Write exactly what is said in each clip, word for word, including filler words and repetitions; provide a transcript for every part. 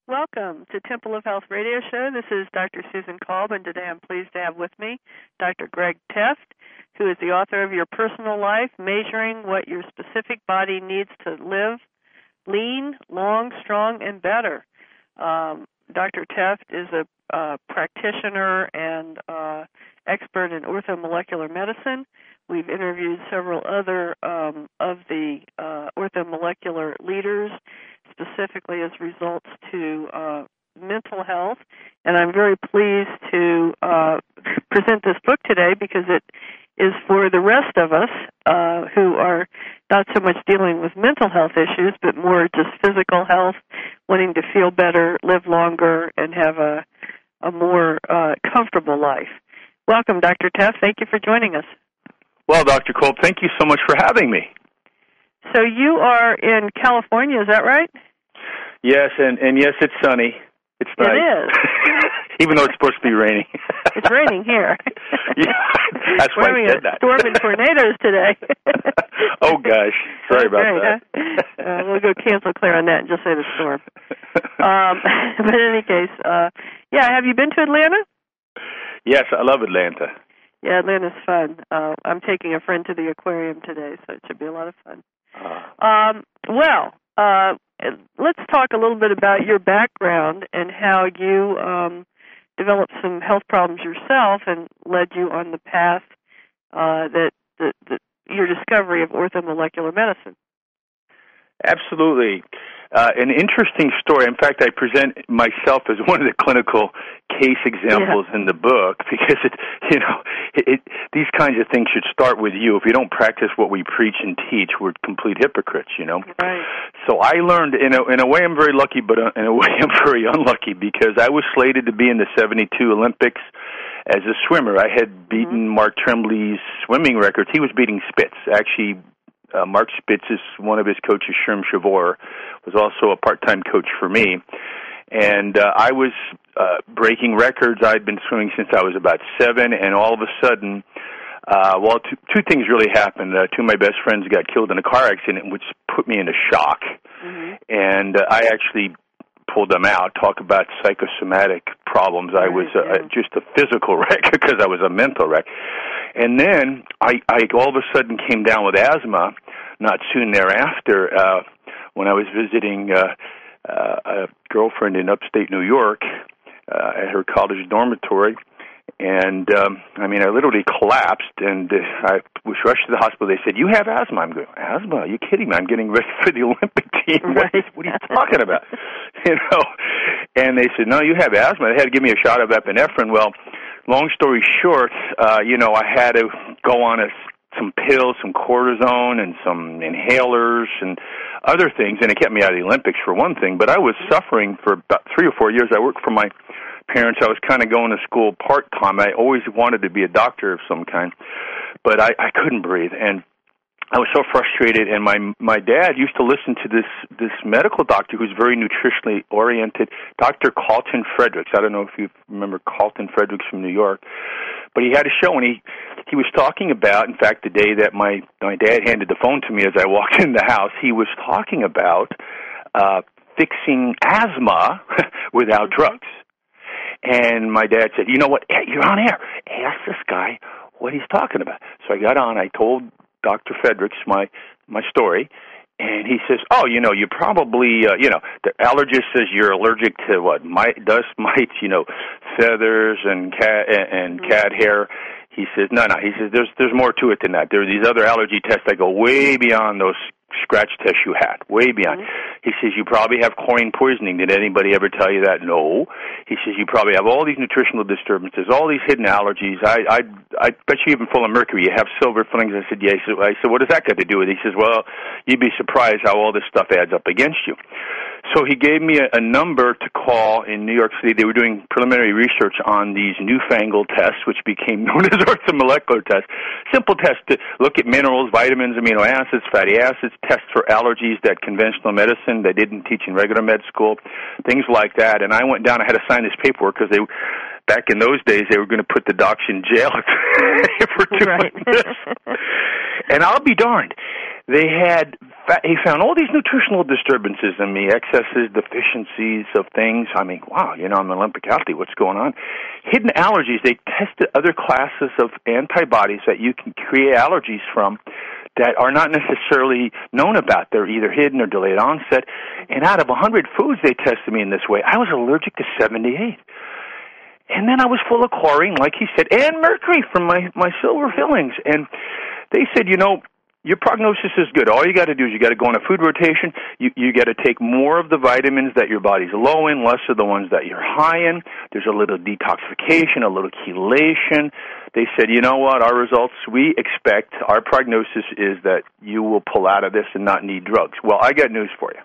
Welcome to Temple of Health Radio Show. This is Doctor Susan Kolb, and today I'm pleased to have with me Doctor Greg Teft, who is the author of Your Personal Life, Measuring What Your Specific Body Needs to Live Lean, Long, Strong, and Better. Um, Doctor Teft is a uh, practitioner and uh, expert in orthomolecular medicine. We've interviewed several other um, of the uh, orthomolecular leaders, specifically as results to uh, mental health. And I'm very pleased to uh, present this book today because it is for the rest of us uh, who are not so much dealing with mental health issues, but more just physical health, wanting to feel better, live longer, and have a, a more uh, comfortable life. Welcome, Doctor Teft. Thank you for joining us. Well, Doctor Kolb, thank you so much for having me. So you are in California, is that right? Yes, and, and yes, it's sunny. It's nice. It is. Even though it's supposed to be raining. It's raining here. Yeah, that's why I said that. Storm and tornadoes today. Oh, gosh. Sorry about okay, that. Huh? Uh, we'll go cancel clear on that and just say the storm. Um, but in any case, uh, yeah, have you been to Atlanta? Yes, I love Atlanta. Yeah, Atlanta's fun. Uh, I'm taking a friend to the aquarium today, so it should be a lot of fun. Uh, um, well, uh, let's talk a little bit about your background and how you um, developed some health problems yourself and led you on the path uh, that, that, that your discovery of orthomolecular medicine. Absolutely. Uh, an interesting story. In fact, I present myself as one of the clinical case examples yeah. in the book because, it, you know, it, it, these kinds of things should start with you. If you don't practice what we preach and teach, we're complete hypocrites, you know. Right. So I learned, in a, in a way I'm very lucky, but in a way I'm very unlucky because I was slated to be in the seventy-two Olympics as a swimmer. I had beaten mm-hmm. Mark Trembley's swimming records. He was beating Spitz, actually. Uh, Mark Spitz is one of his coaches, Sherm Shavor, was also a part-time coach for me. And uh, I was uh, breaking records. I'd been swimming since I was about seven, and all of a sudden, uh, well, two, two things really happened. Uh, two of my best friends got killed in a car accident, which put me into shock. Mm-hmm. And uh, I actually pulled them out, talk about psychosomatic problems. I was uh, just a physical wreck because I was a mental wreck. And then I, I all of a sudden came down with asthma not soon thereafter uh, when I was visiting uh, uh, a girlfriend in upstate New York uh, at her college dormitory. And, um, I mean, I literally collapsed, and uh, I was rushed to the hospital. They said, you have asthma. I'm going, asthma? Are you kidding me? I'm getting ready for the Olympic team. Right. What, what are you talking about? You know? And they said, no, you have asthma. They had to give me a shot of epinephrine. Well, long story short, uh, you know, I had to go on a, some pills, some cortisone, and some inhalers and other things, and it kept me out of the Olympics for one thing. But I was suffering for about three or four years. I worked for my parents. I was kind of going to school part-time. I always wanted to be a doctor of some kind, but I, I couldn't breathe, and I was so frustrated. And my my dad used to listen to this this medical doctor who's very nutritionally oriented, Doctor Carlton Fredericks. I don't know if you remember Carlton Fredericks from New York, but he had a show, and he he was talking about, in fact, the day that my my dad handed the phone to me as I walked in the house, he was talking about uh, fixing asthma without drugs. And my dad said, you know what, you're on air. Ask this guy what he's talking about. So I got on. I told Doctor Fredericks my, my story, and he says, oh, you know, you probably, uh, you know, the allergist says you're allergic to what, mite, dust mites, you know, feathers and cat, and mm-hmm. cat hair. He says, no, no. He says, there's there's more to it than that. There are these other allergy tests that go way beyond those scratch tests you had, way beyond. Mm-hmm. He says, you probably have chlorine poisoning. Did anybody ever tell you that? No. He says, you probably have all these nutritional disturbances, all these hidden allergies. I I, I bet you even full of mercury. You have silver fillings. I said, yeah. I said, what does that got to do with it? He says, well, you'd be surprised how all this stuff adds up against you. So he gave me a, a number to call in New York City. They were doing preliminary research on these newfangled tests, which became known as orthomolecular tests. Simple tests to look at minerals, vitamins, amino acids, fatty acids, tests for allergies that conventional medicine, they didn't teach in regular med school, things like that. And I went down, I had to sign this paperwork because they, back in those days, they were going to put the docs in jail if we're doing right. this. And I'll be darned. They had he found all these nutritional disturbances in me, excesses, deficiencies of things. I mean, wow, you know, I'm an Olympic athlete. What's going on? Hidden allergies. They tested other classes of antibodies that you can create allergies from that are not necessarily known about. They're either hidden or delayed onset. And out of one hundred foods they tested me in this way, I was allergic to seventy-eight. And then I was full of chlorine, like he said, and mercury from my, my silver fillings. And they said, you know, your prognosis is good. All you got to do is you got to go on a food rotation. You you got to take more of the vitamins that your body's low in, less of the ones that you're high in. There's a little detoxification, a little chelation. They said, you know what, our results, we expect, our prognosis is that you will pull out of this and not need drugs. Well, I got news for you.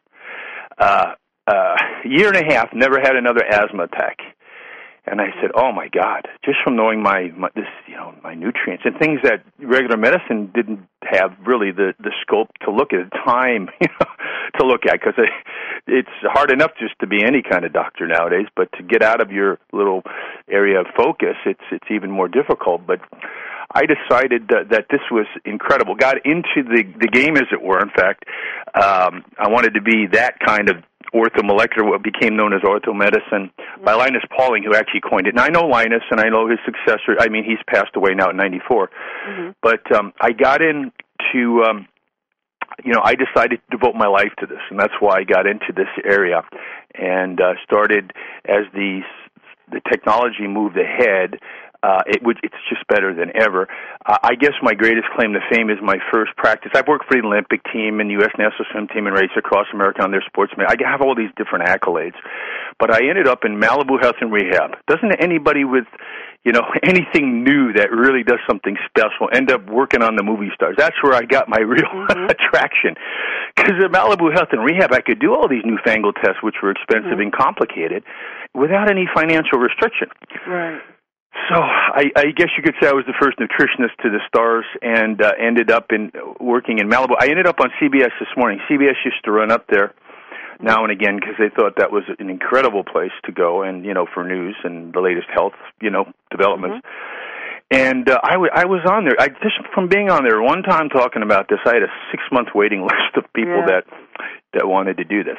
Uh, uh, year and a half, never had another asthma attack. And I said, "Oh my God!" Just from knowing my, my this, you know, my nutrients and things that regular medicine didn't have really the the scope to look at, time, you know, to look at, because it, it's hard enough just to be any kind of doctor nowadays. But to get out of your little area of focus, it's it's even more difficult. But I decided that, that this was incredible. Got into the the game, as it were. In fact, um, I wanted to be that kind of orthomolecular, what became known as orthomedicine, by Linus Pauling, who actually coined it. And I know Linus, and I know his successor. I mean, he's passed away now at ninety-four. Mm-hmm. But um, I got into, um, you know, I decided to devote my life to this, and that's why I got into this area and uh, started as the the technology moved ahead. Uh, it would, it's just better than ever. Uh, I guess my greatest claim to fame is my first practice. I've worked for the Olympic team and U S National Swim Team and race across America on their sportsmen. I have all these different accolades. But I ended up in Malibu Health and Rehab. Doesn't anybody with, you know, anything new that really does something special end up working on the movie stars? That's where I got my real mm-hmm. attraction. Because at Malibu Health and Rehab, I could do all these newfangled tests, which were expensive mm-hmm. and complicated, without any financial restriction. Right. So I, I guess you could say I was the first nutritionist to the stars, and uh, ended up in working in Malibu. I ended up on C B S this morning. C B S used to run up there now and again because they thought that was an incredible place to go, and you know, for news and the latest health, you know, developments. Mm-hmm. And uh, I, w- I was on there. I just from being on there one time talking about this, I had a six month waiting list of people yeah. that that wanted to do this.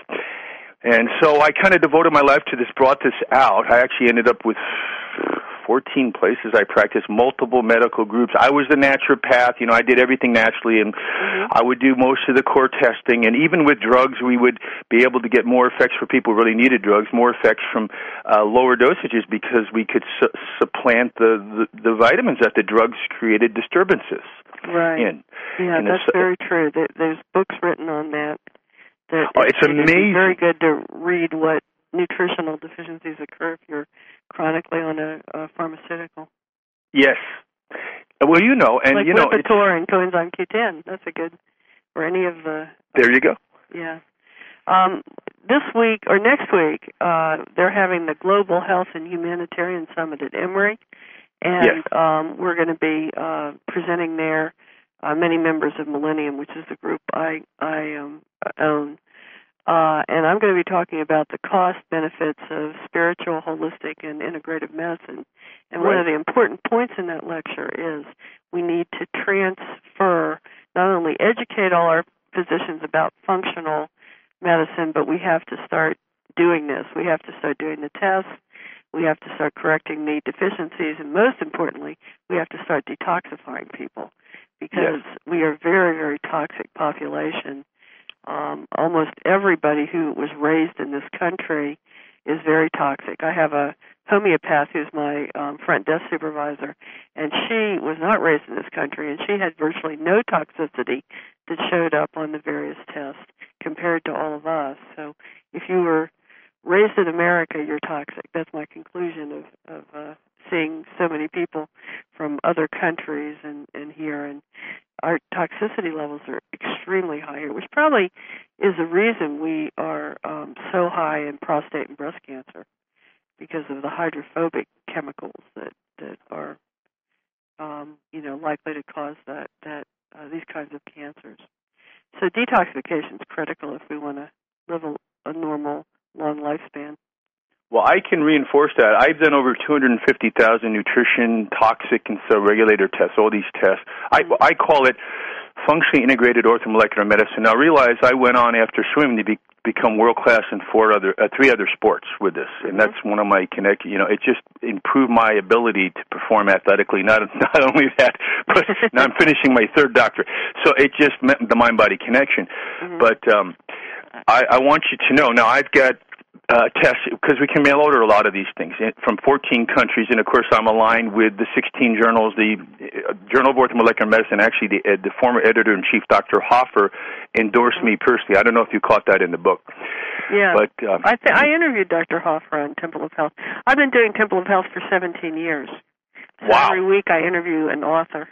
And so I kind of devoted my life to this, brought this out. I actually ended up with fourteen places I practiced, multiple medical groups. I was the naturopath. You know, I did everything naturally, and mm-hmm. I would do most of the core testing. And even with drugs, we would be able to get more effects for people who really needed drugs, more effects from uh, lower dosages, because we could su- supplant the, the, the vitamins that the drugs created disturbances right. in. Yeah, in that's a, very true. There's books written on that. that oh, it's amazing. It's very good to read what nutritional deficiencies occur if you're chronically on a, a pharmaceutical. Yes. Well, you know, and like you know, Lipitor and coenzyme Q ten. That's a good, or any of the. There you go. Yeah. Um, this week or next week, uh, they're having the Global Health and Humanitarian Summit at Emory, and yes. um, we're going to be uh, presenting there. Uh, many members of Millennium, which is the group I I um, own. Uh, and I'm going to be talking about the cost benefits of spiritual, holistic, and integrative medicine. And right. one of the important points in that lecture is we need to transfer, not only educate all our physicians about functional medicine, but we have to start doing this. We have to start doing the tests. We have to start correcting the deficiencies. And most importantly, we have to start detoxifying people, because yes. we are a very, very toxic population. Um, almost everybody who was raised in this country is very toxic. I have a homeopath who's my um, front desk supervisor, and she was not raised in this country, and she had virtually no toxicity that showed up on the various tests compared to all of us. So if you were raised in America, you're toxic. That's my conclusion of, of uh, seeing so many people from other countries and, and here, and our toxicity levels are extremely high here, which probably is the reason we are um, so high in prostate and breast cancer, because of the hydrophobic chemicals that, that are, um, you know, likely to cause that, that uh, these kinds of cancers. So detoxification is critical if we want to live a, a normal, long lifespan. Well, I can reinforce that. I've done over two hundred fifty thousand nutrition, toxic, and cell regulator tests, all these tests. I, I call it functionally integrated orthomolecular medicine. Now, realize I went on after swimming to be, become world class in four other, uh, three other sports with this, and that's one of my connect. You know, it just improved my ability to perform athletically. Not not only that, but now I'm finishing my third doctorate, so it just meant the mind-body connection. Mm-hmm. But um, I, I want you to know. Now, I've got uh, tests because we can mail order a lot of these things from fourteen countries, and of course, I'm aligned with the sixteen journals. The uh, Journal of Orthomolecular Medicine, actually, the, uh, the former editor-in-chief, Doctor Hoffer, endorsed me personally. I don't know if you caught that in the book. Yeah, but um, I th- I interviewed Doctor Hoffer on Temple of Health. I've been doing Temple of Health for seventeen years. So wow! Every week I interview an author.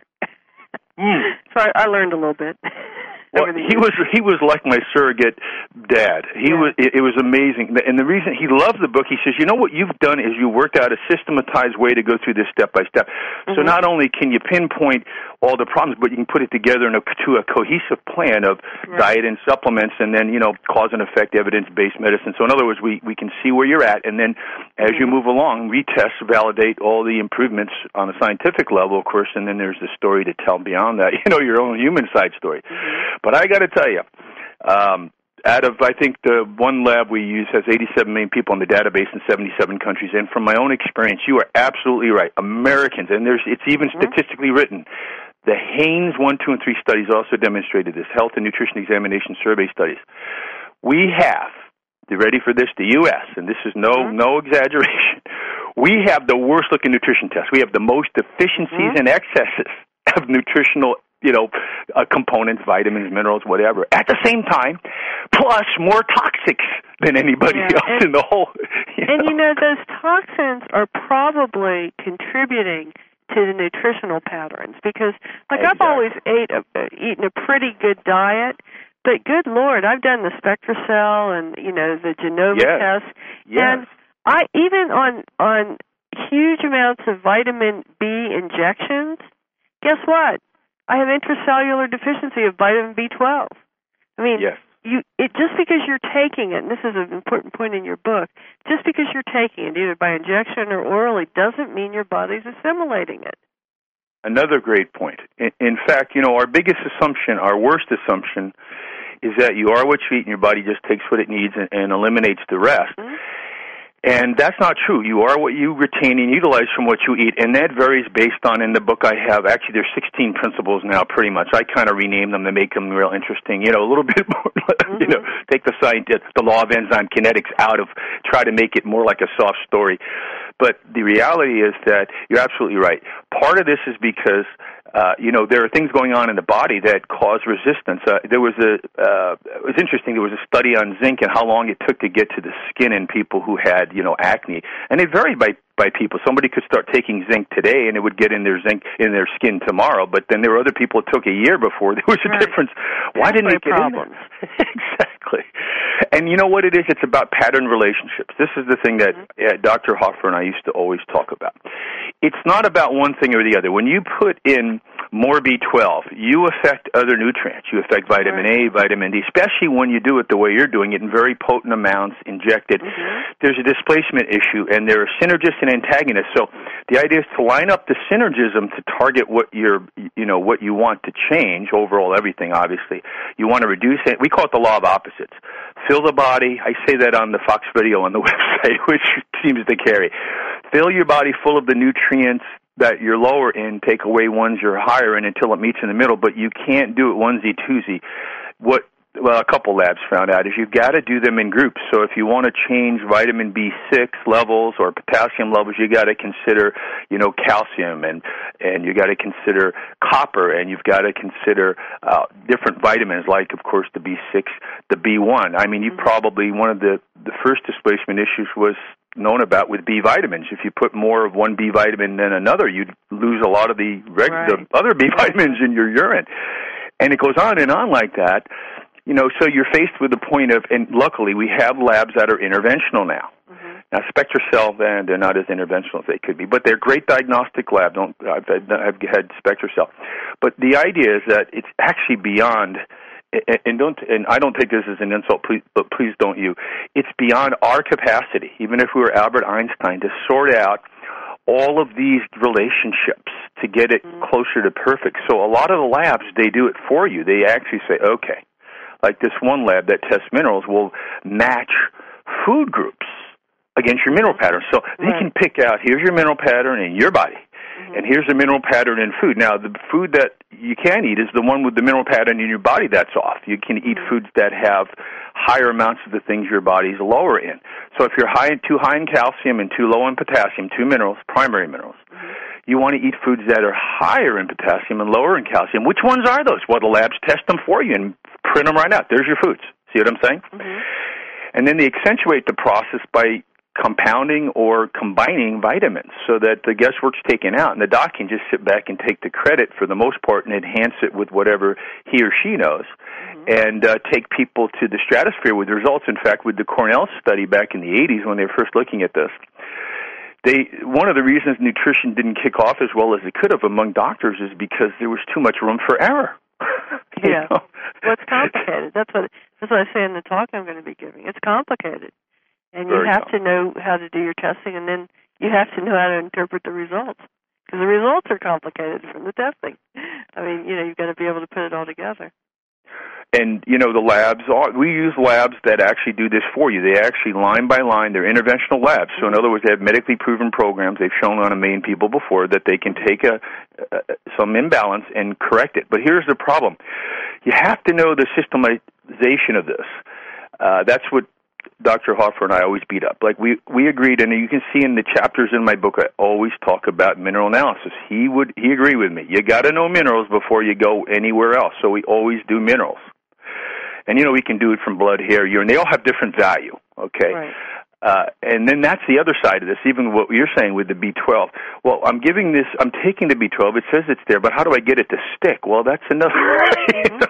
mm. So I, I learned a little bit. Well, he was he was like my surrogate dad. He yeah. was it, it was amazing, and the reason he loved the book, he says, you know what you've done is you worked out a systematized way to go through this step by step. Mm-hmm. So not only can you pinpoint all the problems, but you can put it together in a, to a cohesive plan of right. diet and supplements, and then you know cause and effect evidence based medicine. So in other words, we we can see where you're at, and then as mm-hmm. you move along, retest, validate all the improvements on a scientific level, of course, and then there's the story to tell beyond that. You know, your own human side story. Mm-hmm. But I got to tell you, um, out of, I think, the one lab we use has eighty-seven million people in the database in seventy-seven countries. And from my own experience, you are absolutely right. Americans, and there's it's even mm-hmm. statistically written, the Haynes one, two, and three studies also demonstrated this, health and nutrition examination survey studies. We have, you ready for this, the U S, and this is no mm-hmm. no exaggeration, we have the worst-looking nutrition test. We have the most deficiencies mm-hmm. and excesses of nutritional you know, uh, components, vitamins, minerals, whatever, at the same time, plus more toxics than anybody yeah, else and, in the whole. You and, know. you know, those toxins are probably contributing to the nutritional patterns because, like, exactly. I've always ate a, uh, eaten a pretty good diet, but good Lord, I've done the SpectraCell and, you know, the Genova yes. test, yes. and I even on on huge amounts of vitamin B injections, guess what? I have intracellular deficiency of vitamin B twelve. I mean, yes. you it just because you're taking it, and this is an important point in your book, just because you're taking it either by injection or orally doesn't mean your body's assimilating it. Another great point. In, in fact, you know, our biggest assumption, our worst assumption, is that you are what you eat and your body just takes what it needs and, and eliminates the rest. Mm-hmm. And that's not true. You are what you retain and utilize from what you eat, and that varies based on, in the book I have, actually there's sixteen principles now pretty much. I kind of rename them to make them real interesting, you know, a little bit more, mm-hmm. you know, take the scientific, the law of enzyme kinetics out of, try to make it more like a soft story. But the reality is that you're absolutely right. Part of this is because Uh, you know, there are things going on in the body that cause resistance. Uh, there was a, uh, it was interesting, there was a study on zinc and how long it took to get to the skin in people who had, you know, acne. And it varied by, by people. Somebody could start taking zinc today and it would get in their zinc, in their skin tomorrow, but then there were other people it took a year before. There was a right. difference. Why didn't it get problems. in there? Exactly. And you know what it is? It's about pattern relationships. This is the thing that mm-hmm. uh, Doctor Hoffer and I used to always talk about. It's not about one thing or the other. When you put in more B twelve, you affect other nutrients. You affect vitamin A, vitamin D, especially when you do it the way you're doing it in very potent amounts injected. Mm-hmm. There's a displacement issue, and there are synergists and antagonists. So the idea is to line up the synergism to target what you're, you know, what you want to change, overall everything, obviously. You want to reduce it. We call it the law of opposites. Fill the body. I say that on the Fox video on the website, which seems to carry. Fill your body full of the nutrients that you're lower in, take away ones you're higher in until it meets in the middle, but you can't do it onesie twosie. What well, a couple labs found out is you've got to do them in groups. So if you want to change vitamin B six levels or potassium levels, you got to consider, you know, calcium, and and you got to consider copper, and you've got to consider uh, different vitamins like, of course, the B six, the B one. I mean, you probably, one of the, the first displacement issues was known about with B vitamins. If you put more of one B vitamin than another, you'd lose a lot of the, reg- right. the other B vitamins in your urine. And it goes on and on like that. You know, so you're faced with the point of, and luckily we have labs that are interventional now. Mm-hmm. Now, SpectraCell, then, they're not as interventional as they could be, but they're great diagnostic labs. Don't, I've, I've had SpectraCell. But the idea is that it's actually beyond, and don't, and I don't take this as an insult, please, but please don't you. It's beyond our capacity, even if we were Albert Einstein, to sort out all of these relationships to get it mm-hmm. closer to perfect. So a lot of the labs, they do it for you. They actually say, okay, like this one lab that tests minerals will match food groups against your mineral pattern. So they right. can pick out, here's your mineral pattern in your body, mm-hmm. and here's the mineral pattern in food. Now, the food that you can eat is the one with the mineral pattern in your body that's off. You can eat mm-hmm. foods that have higher amounts of the things your body's lower in. So if you're high, too high in calcium and too low in potassium, two minerals, primary minerals, mm-hmm. you want to eat foods that are higher in potassium and lower in calcium. Which ones are those? Well, the labs test them for you and print them right out. There's your foods. See what I'm saying? Mm-hmm. And then they accentuate the process by compounding or combining vitamins so that the guesswork's taken out and the doc can just sit back and take the credit for the most part and enhance it with whatever he or she knows, mm-hmm. and uh, take people to the stratosphere with results. In fact, with the Cornell study back in the eighties when they were first looking at this, they one of the reasons nutrition didn't kick off as well as it could have among doctors is because there was too much room for error. Yeah. Know? Well, it's complicated. That's what that's what I say in the talk I'm going to be giving. It's complicated. And you Very have cool. to know how to do your testing, and then you have to know how to interpret the results. Because the results are complicated from the testing. I mean, you know, you've got to be able to put it all together. And, you know, the labs, are, we use labs that actually do this for you. They actually, line by line, they're interventional labs. So, in other words, they have medically proven programs. They've shown on a million people before that they can take a, a some imbalance and correct it. But here's the problem. You have to know the systemization of this. Uh, that's what Doctor Hoffer and I always beat up. Like, we, we agreed, and you can see in the chapters in my book, I always talk about mineral analysis. He would, he agreed with me. You got to know minerals before you go anywhere else. So we always do minerals. And, you know, we can do it from blood, hair, urine. They all have different value, okay? Right. Uh, and then that's the other side of this, even what you're saying with the B twelve. Well, I'm giving this, I'm taking the B twelve. It says it's there, but how do I get it to stick? Well, that's another. Mm-hmm.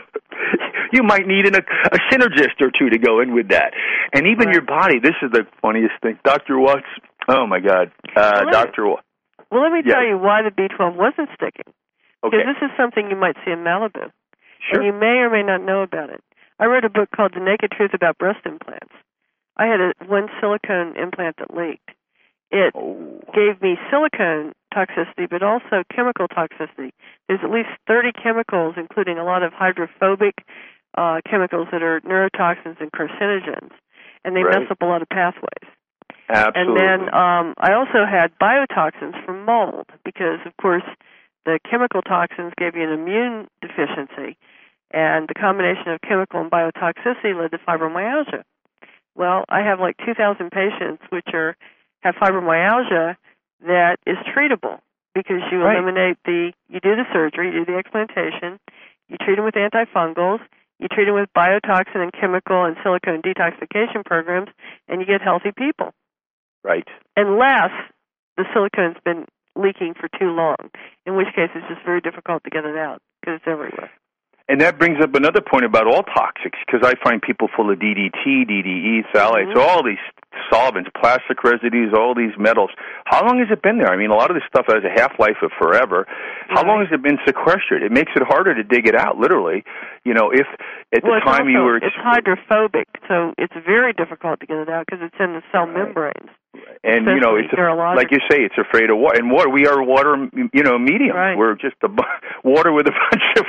You might need an, a synergist or two to go in with that. And even right. your body, this is the funniest thing. Doctor Watts, oh, my God. Uh, well, Doctor Watts. Well, let me yes. tell you why the B twelve wasn't sticking. Okay. Because this is something you might see in Malibu. Sure. And you may or may not know about it. I wrote a book called The Naked Truth About Breast Implants. I had a, one silicone implant that leaked. It oh. gave me silicone toxicity, but also chemical toxicity. There's at least thirty chemicals, including a lot of hydrophobic uh, chemicals that are neurotoxins and carcinogens, and they right. mess up a lot of pathways. Absolutely. And then um, I also had biotoxins from mold because, of course, the chemical toxins gave you an immune deficiency, and the combination of chemical and biotoxicity led to fibromyalgia. Well, I have like two thousand patients which are have fibromyalgia that is treatable because you right. eliminate the, you do the surgery, you do the explantation, you treat them with antifungals, you treat them with biotoxin and chemical and silicone detoxification programs, and you get healthy people. Right. Unless the silicone's been leaking for too long, in which case it's just very difficult to get it out because it's everywhere. And that brings up another point about all toxics, because I find people full of D D T, D D E, phthalates, mm-hmm. all these solvents, plastic residues, all these metals. How long has it been there? I mean, a lot of this stuff has a half-life of forever. How right. long has it been sequestered? It makes it harder to dig it out, literally. You know, if at well, the time also, you were... It's hydrophobic, so it's very difficult to get it out because it's in the cell right. membranes. And, you know, it's a, like you say, it's afraid of water. And water, we are water, you know, medium. Right. We're just a bu- water with a bunch of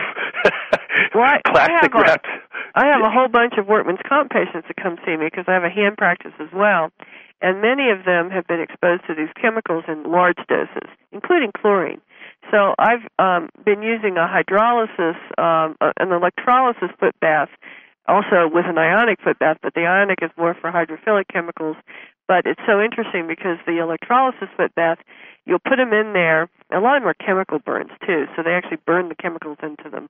well, I, plastic I wrapped. I have a whole bunch of workman's comp patients that come see me because I have a hand practice as well. And many of them have been exposed to these chemicals in large doses, including chlorine. So I've um, been using a hydrolysis, um, an electrolysis foot bath, also with an ionic foot bath, but the ionic is more for hydrophilic chemicals. But it's so interesting because the electrolysis foot bath, you'll put them in there. A lot of them are chemical burns, too, so they actually burn the chemicals into them.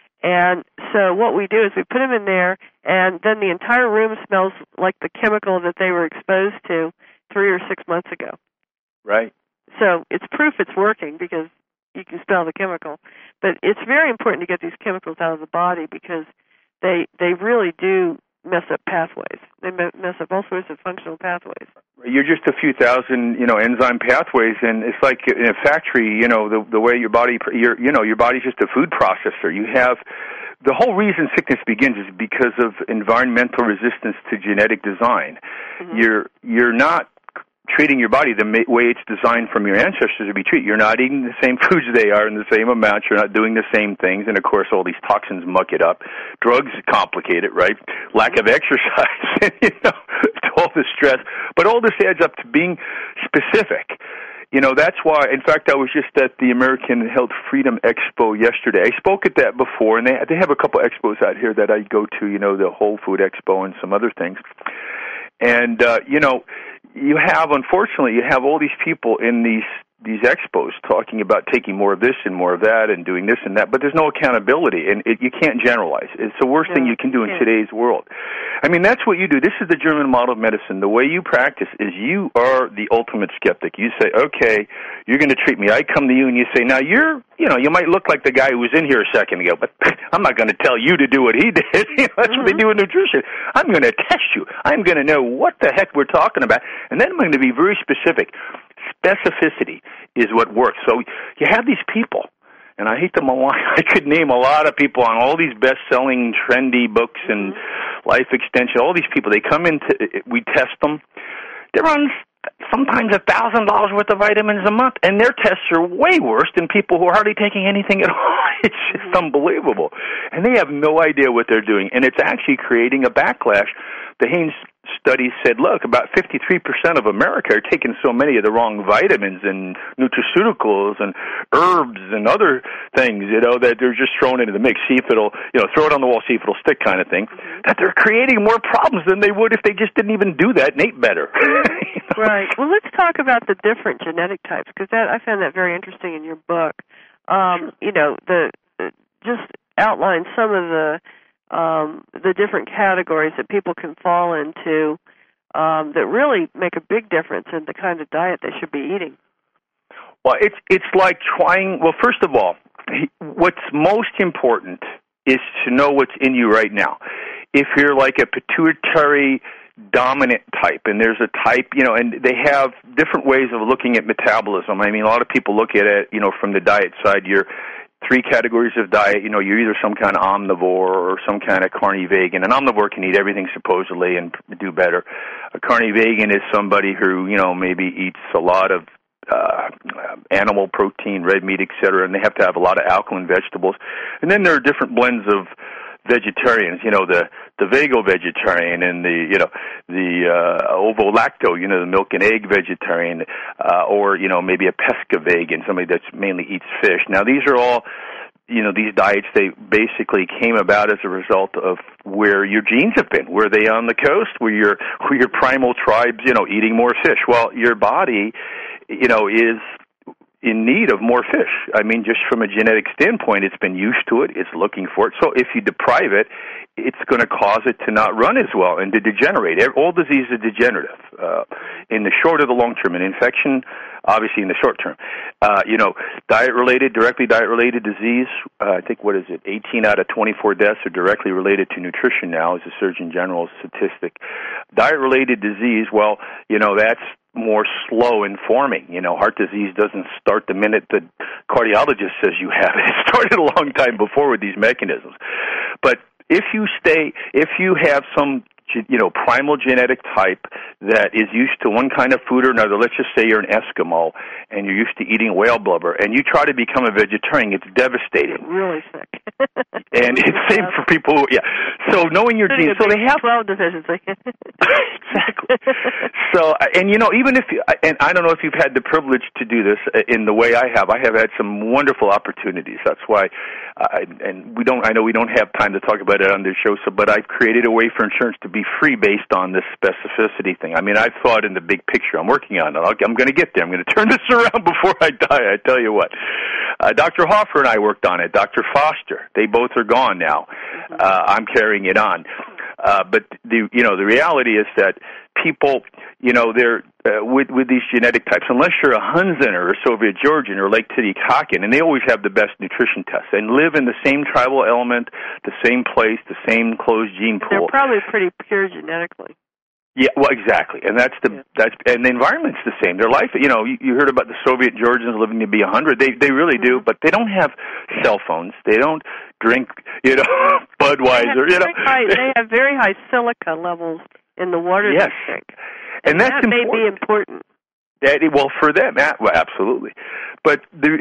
And so what we do is we put them in there, and then the entire room smells like the chemical that they were exposed to three or six months ago. Right. So it's proof it's working because you can smell the chemical. But it's very important to get these chemicals out of the body because they they really do mess up pathways. They mess up all sorts of functional pathways. You're just a few thousand, you know, enzyme pathways, and it's like in a factory. You know, the the way your body, your you know, your body's just a food processor. You have the whole reason sickness begins is because of environmental resistance to genetic design. Mm-hmm. You're you're not treating your body the ma- way it's designed from your ancestors to be treated. You're not eating the same foods they are in the same amounts. You're not doing the same things. And, of course, all these toxins muck it up. Drugs complicate it, right? Lack of exercise, you know, all the stress. But all this adds up to being specific. You know, that's why, in fact, I was just at the American Health Freedom Expo yesterday. I spoke at that before, and they they have a couple expos out here that I go to, you know, the Whole Food Expo and some other things. And, uh, you know, you have, unfortunately, you have all these people in these these expos talking about taking more of this and more of that and doing this and that, but there's no accountability, and it, you can't generalize. It's the worst no, thing you can do in yeah. today's world. I mean, that's what you do. This is the German model of medicine. The way you practice is you are the ultimate skeptic. You say, okay, you're going to treat me. I come to you and you say, now you're, you know, you might look like the guy who was in here a second ago, but I'm not going to tell you to do what he did. You know, that's mm-hmm. what they do in nutrition. I'm going to test you. I'm going to know what the heck we're talking about, and then I'm going to be very specific. Specificity is what works. So you have these people, and I hate them a lot. I could name a lot of people on all these best-selling, trendy books and mm-hmm. life extension. All these people, they come into, we test them. They're on sometimes a thousand dollars worth of vitamins a month, and their tests are way worse than people who are hardly taking anything at all. It's just unbelievable, and they have no idea what they're doing, and it's actually creating a backlash. The Haynes study said, look, about fifty-three percent of America are taking so many of the wrong vitamins and nutraceuticals and herbs and other things, you know, that they're just thrown into the mix. See if it'll, you know, throw it on the wall, see if it'll stick kind of thing, that they're creating more problems than they would if they just didn't even do that and ate better. You know? Right. Well, let's talk about the different genetic types, because that I found that very interesting in your book. Um, you know, the, the just outline some of the Um, the different categories that people can fall into um, that really make a big difference in the kind of diet they should be eating. Well, it's it's like trying, well, first of all, what's most important is to know what's in you right now. If you're like a pituitary dominant type, and there's a type, you know, and they have different ways of looking at metabolism. I mean, a lot of people look at it, you know, from the diet side. You're three categories of diet. You know, you're either some kind of omnivore or some kind of carnivegan. An omnivore can eat everything supposedly and do better. A carnivegan is somebody who, you know, maybe eats a lot of uh, animal protein, red meat, et cetera, and they have to have a lot of alkaline vegetables. And then there are different blends of vegetarians, you know, the the vago vegetarian and the, you know, the uh, ovo-lacto, you know, the milk and egg vegetarian, uh, or, you know, maybe a pesca-vegan, somebody that mainly eats fish. Now, these are all, you know, these diets, they basically came about as a result of where your genes have been. Were they on the coast? Were your, were your primal tribes, you know, eating more fish? Well, your body, you know, is in need of more fish. I mean, just from a genetic standpoint, it's been used to it. It's looking for it. So if you deprive it, it's going to cause it to not run as well and to degenerate. All disease is degenerative uh, in the short or the long term. An infection, obviously, in the short term. Uh, you know, diet-related, directly diet-related disease, uh, I think, what is it, eighteen out of twenty-four deaths are directly related to nutrition now, is the Surgeon General's statistic. Diet-related disease, well, you know, that's more slow in forming. You know, heart disease doesn't start the minute the cardiologist says you have it. It started a long time before with these mechanisms. But if you stay, if you have some, you know, primal genetic type that is used to one kind of food or another, let's just say you're an Eskimo and you're used to eating whale blubber, and you try to become a vegetarian, it's devastating. Really sick. And it's same for people who, yeah. So knowing your genes, so they have twelve deficiency. Exactly. So, and you know, even if you, and I don't know if you've had the privilege to do this in the way I have. I have had some wonderful opportunities. That's why, I, and we don't. I know we don't have time to talk about it on this show. So, but I've created a way for insurance to be free based on this specificity thing. I mean, I've thought in the big picture. I'm working on it. I'll, I'm going to get there. I'm going to turn this around before I die. I tell you what. Uh, Doctor Hoffer and I worked on it. Doctor Foster. They both are gone now. Uh, I'm carrying it on. Uh, but the you know the reality is that people, you know, they're uh, with with these genetic types, unless you're a Hunzen or a Soviet Georgian or Lake Titicacan, and they always have the best nutrition tests and live in the same tribal element, the same place, the same closed gene pool. They're probably pretty pure genetically. Yeah, well, exactly, and that's the yeah. that's and the environment's the same. Their life, you know, you, you heard about the Soviet Georgians living to be a hundred. They they really do, but they don't have cell phones. They don't drink, you know, Budweiser. You know, high, they have very high silica levels in the water yes. they drink, and, and that's that important. may be important. That, well, for them, well, absolutely. But the,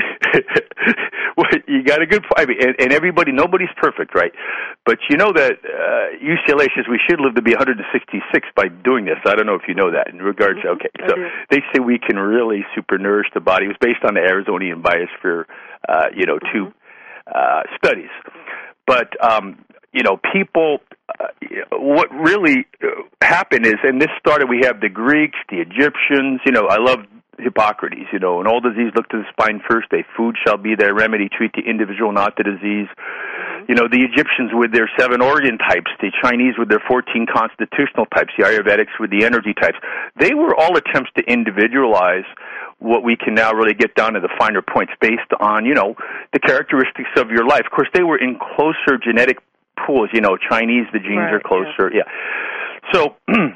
well, you got a good point. I mean, and, and everybody, nobody's perfect, right? But you know that uh, U C L A says we should live to be one hundred sixty-six by doing this. I don't know if you know that in regards to, okay. So they say we can really supernourish the body. It was based on the Arizonian biosphere, uh, you know, two uh, studies. But, um, you know, people, uh, what really happened is, and this started, we have the Greeks, the Egyptians, you know, I love Hippocrates, you know, in all disease look to the spine first, a food shall be their remedy, treat the individual, not the disease. You know, the Egyptians with their seven organ types, the Chinese with their fourteen constitutional types, the Ayurvedics with the energy types. They were all attempts to individualize what we can now really get down to the finer points based on, you know, the characteristics of your life. Of course, they were in closer genetic pools, you know, Chinese, the genes right, are closer, yeah. yeah. So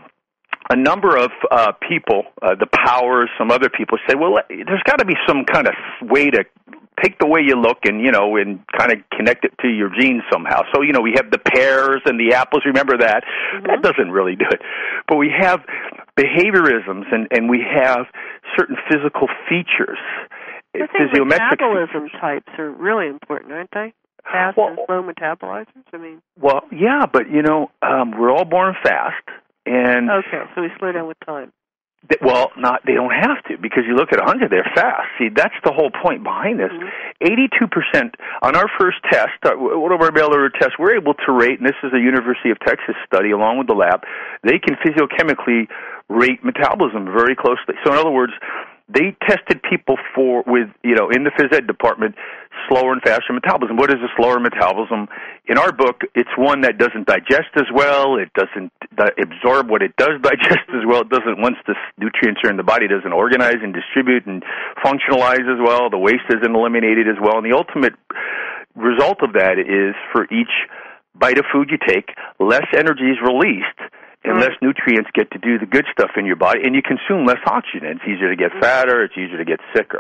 a number of uh, people, uh, the Powers, some other people say, well, there's got to be some kind of way to take the way you look and, you know, and kind of connect it to your genes somehow. So, you know, we have the pears and the apples. Remember that? Mm-hmm. That doesn't really do it. But we have behaviorisms and, and we have certain physical features. I think metabolism types are really important, aren't they? Fast well, and slow metabolizers? I mean, well, yeah, but, you know, um, we're all born fast. And okay, so we slow down with time. They, well, not they don't have to, because you look at one hundred, they're fast. See, that's the whole point behind this. Mm-hmm. eighty-two percent on our first test, uh, one of our mail order tests, we're able to rate, and this is a University of Texas study along with the lab, they can physiochemically rate metabolism very closely. So in other words, they tested people for, with, you know, in the phys ed department, slower and faster metabolism. What is a slower metabolism? In our book, it's one that doesn't digest as well. It doesn't di- absorb what it does digest as well. It doesn't, once the nutrients are in the body, it doesn't organize and distribute and functionalize as well. The waste isn't eliminated as well. And the ultimate result of that is, for each bite of food you take, less energy is released, and less nutrients get to do the good stuff in your body, and you consume less oxygen. It's easier to get fatter. It's easier to get sicker.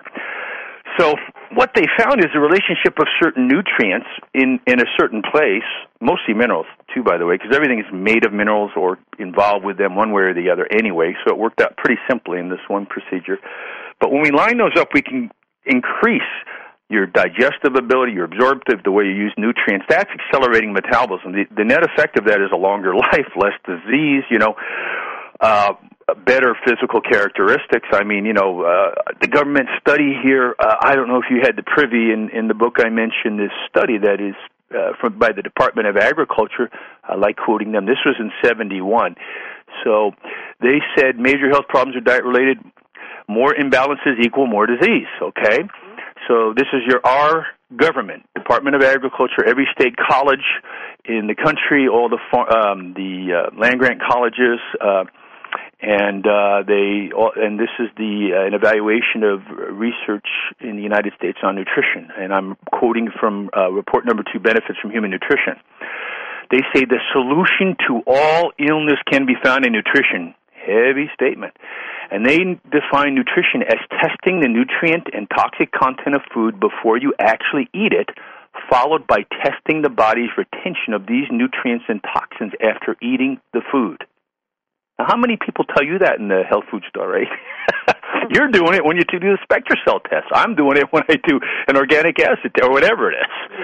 So what they found is the relationship of certain nutrients in, in a certain place, mostly minerals, too, by the way, because everything is made of minerals or involved with them one way or the other anyway, so it worked out pretty simply in this one procedure. But when we line those up, we can increase your digestive ability, your absorptive, the way you use nutrients. That's accelerating metabolism. The, the net effect of that is a longer life, less disease, you know, uh, better physical characteristics. I mean, you know, uh, the government study here, uh, I don't know if you had the privy in, in the book I mentioned, this study that is uh, from, by the Department of Agriculture. I like quoting them. This was in seventy-one. So they said major health problems are diet-related. More imbalances equal more disease, okay? So this is your our government, Department of Agriculture, every state college in the country, all the um, the uh, land-grant colleges, uh, and uh, they all, and this is the uh, an evaluation of research in the United States on nutrition. And I'm quoting from uh, report number two, Benefits from Human Nutrition. They say the solution to all illness can be found in nutrition. Heavy statement. And they define nutrition as testing the nutrient and toxic content of food before you actually eat it, followed by testing the body's retention of these nutrients and toxins after eating the food. Now, how many people tell you that in the health food store, right? You're doing it when you do the SpectraCell test. I'm doing it when I do an organic acid or whatever it is.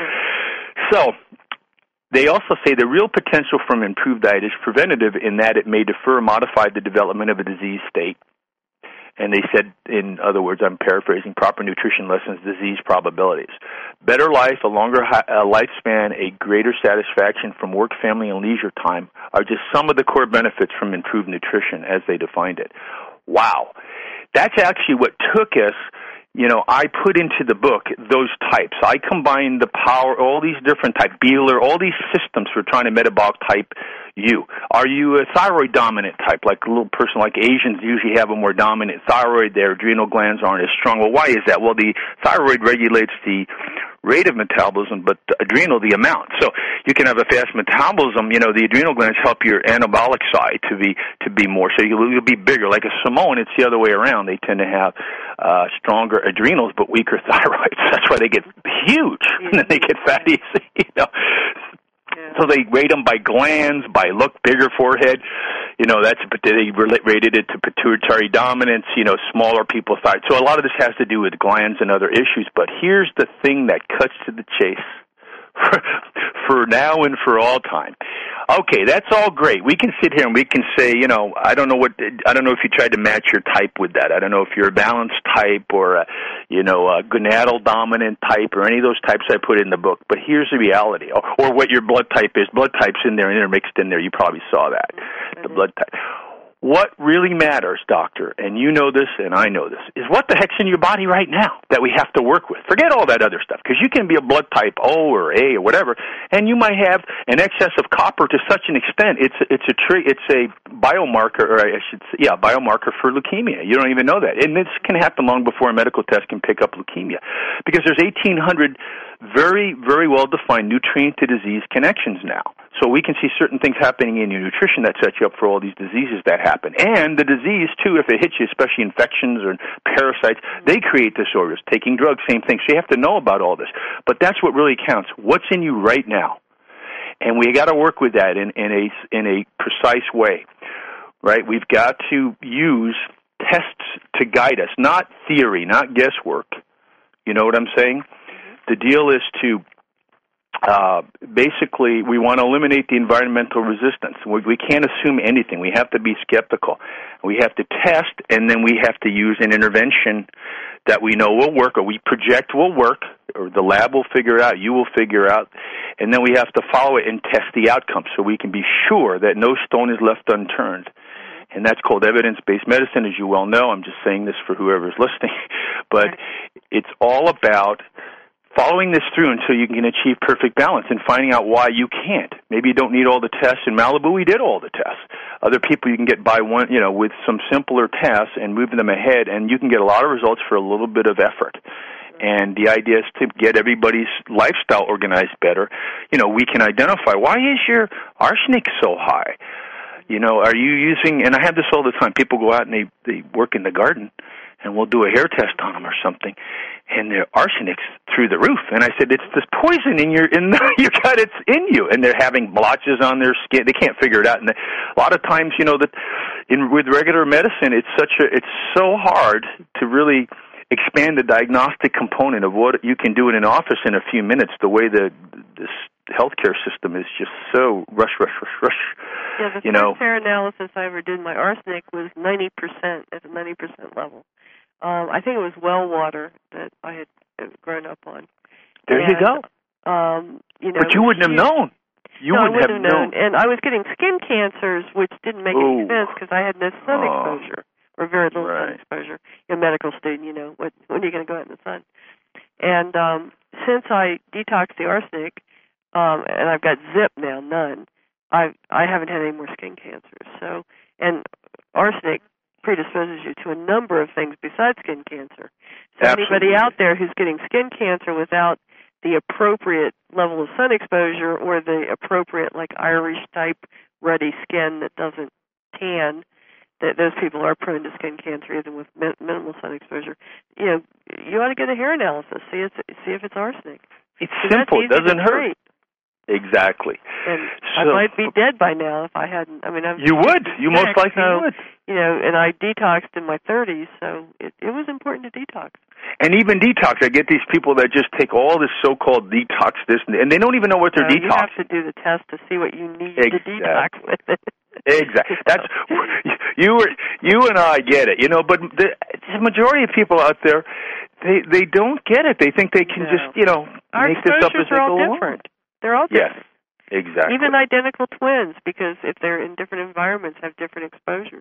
So they also say the real potential from improved diet is preventative in that it may defer or modify the development of a disease state. And they said, in other words, I'm paraphrasing, proper nutrition lessens disease probabilities. Better life, a longer hi- uh, lifespan, a greater satisfaction from work, family, and leisure time are just some of the core benefits from improved nutrition as they defined it. Wow. That's actually what took us, you know, I put into the book those types. I combined the power, all these different types, Beeler, all these systems for trying to metabolic type you. Are you a thyroid dominant type, like a little person like Asians usually have a more dominant thyroid, their adrenal glands aren't as strong. Well, why is that? Well, the thyroid regulates the rate of metabolism, but the adrenal, the amount. So you can have a fast metabolism, you know, the adrenal glands help your anabolic side to be to be more. So you'll, you'll be bigger. Like a Samoan, it's the other way around. They tend to have uh, stronger adrenals but weaker thyroids. That's why they get huge, and then they get fatty, you know. So they rate them by glands, by look, bigger forehead. you know, that's, but they rated it to pituitary dominance, you know, smaller people thought. So a lot of this has to do with glands and other issues, but here's the thing that cuts to the chase for, for now and for all time. Okay, that's all great. We can sit here and we can say, you know, I don't know what, I don't know if you tried to match your type with that. I don't know if you're a balanced type or a, you know, a gonadal dominant type or any of those types I put in the book. But here's the reality, or, or what your blood type is. Blood type's in there, intermixed in there. You probably saw that, mm-hmm. the blood type. What really matters, doctor, and you know this and I know this, is what the heck's in your body right now that we have to work with. Forget all that other stuff, because you can be a blood type O or A or whatever, and you might have an excess of copper to such an extent it's it's a tri- it's a biomarker, or I should say, yeah, biomarker for leukemia. You don't even know that, and this can happen long before a medical test can pick up leukemia, because there's eighteen hundred very, very well-defined nutrient-to-disease connections now. So we can see certain things happening in your nutrition that set you up for all these diseases that happen. And the disease, too, if it hits you, especially infections or parasites, they create disorders. Taking drugs, same thing. So you have to know about all this. But that's what really counts. What's in you right now? And we got to work with that in, in a in a precise way, right? We've got to use tests to guide us, not theory, not guesswork. You know what I'm saying? The deal is to uh, basically, we want to eliminate the environmental resistance. We, we can't assume anything. We have to be skeptical. We have to test, and then we have to use an intervention that we know will work, or we project will work, or the lab will figure it out, you will figure out, and then we have to follow it and test the outcome so we can be sure that no stone is left unturned. And that's called evidence-based medicine, as you well know. I'm just saying this for whoever's listening. But it's all about following this through until you can achieve perfect balance and finding out why you can't. Maybe you don't need all the tests. In Malibu, we did all the tests. Other people, you can get by one, you know, with some simpler tests and move them ahead, and you can get a lot of results for a little bit of effort. And the idea is to get everybody's lifestyle organized better. You know, we can identify, why is your arsenic so high? You know, are you using, and I have this all the time, people go out and they, they work in the garden, and we'll do a hair test on them or something, and their arsenic's through the roof. And I said, it's this poison in your in the, your gut. It's in you, and they're having blotches on their skin. They can't figure it out. And they, a lot of times, you know, that in with regular medicine, it's such a it's so hard to really expand the diagnostic component of what you can do in an office in a few minutes. The way the this healthcare system is just so rush, rush, rush, rush. Yeah, the you first know, hair analysis I ever did, my arsenic was ninety percent at the ninety percent level. Um, I think it was well water that I had grown up on. There and, you go. Um, you know, but you wouldn't have known. You no, wouldn't I have known. known. And I was getting skin cancers, which didn't make Ooh. any sense because I had no sun Oh. exposure, or very little Right. sun exposure. You're a medical student, you know, what, when are you going to go out in the sun? And um, since I detoxed the arsenic, um, and I've got zip now, none, I I haven't had any more skin cancers. So, and arsenic predisposes you to a number of things besides skin cancer. So Absolutely. anybody out there who's getting skin cancer without the appropriate level of sun exposure or the appropriate, like, Irish type ruddy skin that doesn't tan, that those people are prone to skin cancer even with min- minimal sun exposure. You know, you ought to get a hair analysis, see if see if it's arsenic. It's So simple. It It doesn't hurt. treat. Exactly. And so, I might be dead by now if I hadn't. I mean, I'm you would. You most likely so, would. You know, and I detoxed in my thirties, so it, it was important to detox. And even detox, I get these people that just take all this so-called detox, this, and they don't even know what they're so detoxing. You have to do the test to see what you need exactly. to detox with it. Exactly. That's you. Were you and I get it, you know. But the, the majority of people out there, they they don't get it. They think they can No. just, you know, Our make this up as exposures they are all go along. different. They're all different. Yes, exactly. Even identical twins, because if they're in different environments, have different exposures.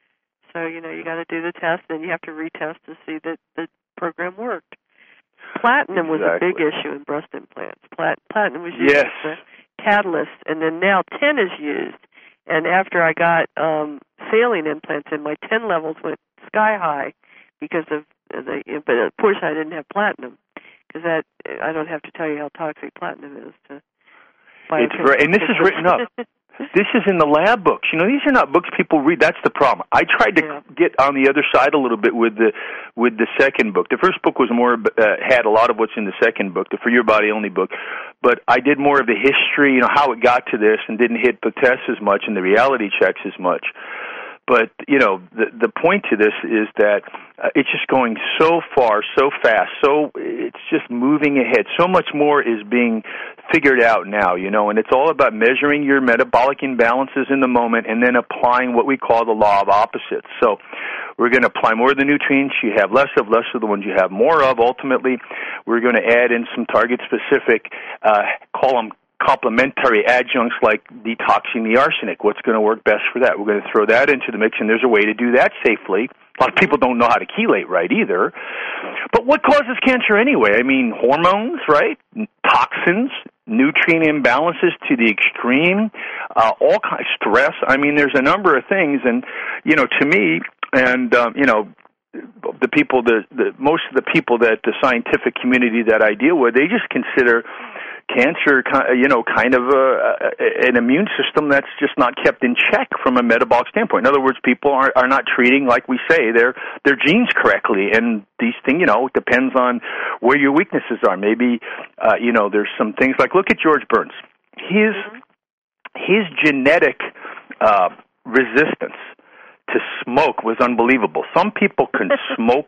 So, you know, you got to do the test, and you have to retest to see that the program worked. Platinum was exactly. a big issue in breast implants. Plat- platinum was used yes. as a catalyst, and then now tin is used. And after I got um, saline implants in, my tin levels went sky high because of the. But unfortunately, I didn't have platinum because that I don't have to tell you how toxic platinum is to. It's very, and this is written up. This is in the lab books. You know, these are not books people read. That's the problem. I tried to yeah. get on the other side a little bit with the with the second book. The first book was more uh, had a lot of what's in the second book, the For Your Body Only book. But I did more of the history, you know, how it got to this, and didn't hit the tests as much and the reality checks as much. But, you know, the the point to this is that uh, it's just going so far, so fast, so it's just moving ahead. So much more is being figured out now, you know, and it's all about measuring your metabolic imbalances in the moment and then applying what we call the law of opposites. So we're going to apply more of the nutrients you have less of, less of the ones you have more of. Ultimately, we're going to add in some target-specific, uh, call them complementary adjuncts like detoxing the arsenic. What's going to work best for that? We're going to throw that into the mix, and there's a way to do that safely. A lot of people don't know how to chelate right either. But what causes cancer anyway? I mean, hormones, right? Toxins, nutrient imbalances to the extreme, uh, all kinds of stress. I mean, there's a number of things, and, you know, to me, and, um, you know, the people, the, the most of the people that the scientific community that I deal with, they just consider cancer, you know, kind of a, an immune system that's just not kept in check from a metabolic standpoint. In other words, people are, are not treating, like we say, their their genes correctly, and these things, you know, depends on where your weaknesses are. Maybe, uh, you know, there's some things like, look at George Burns. His his genetic uh, resistance to smoke was unbelievable. Some people can smoke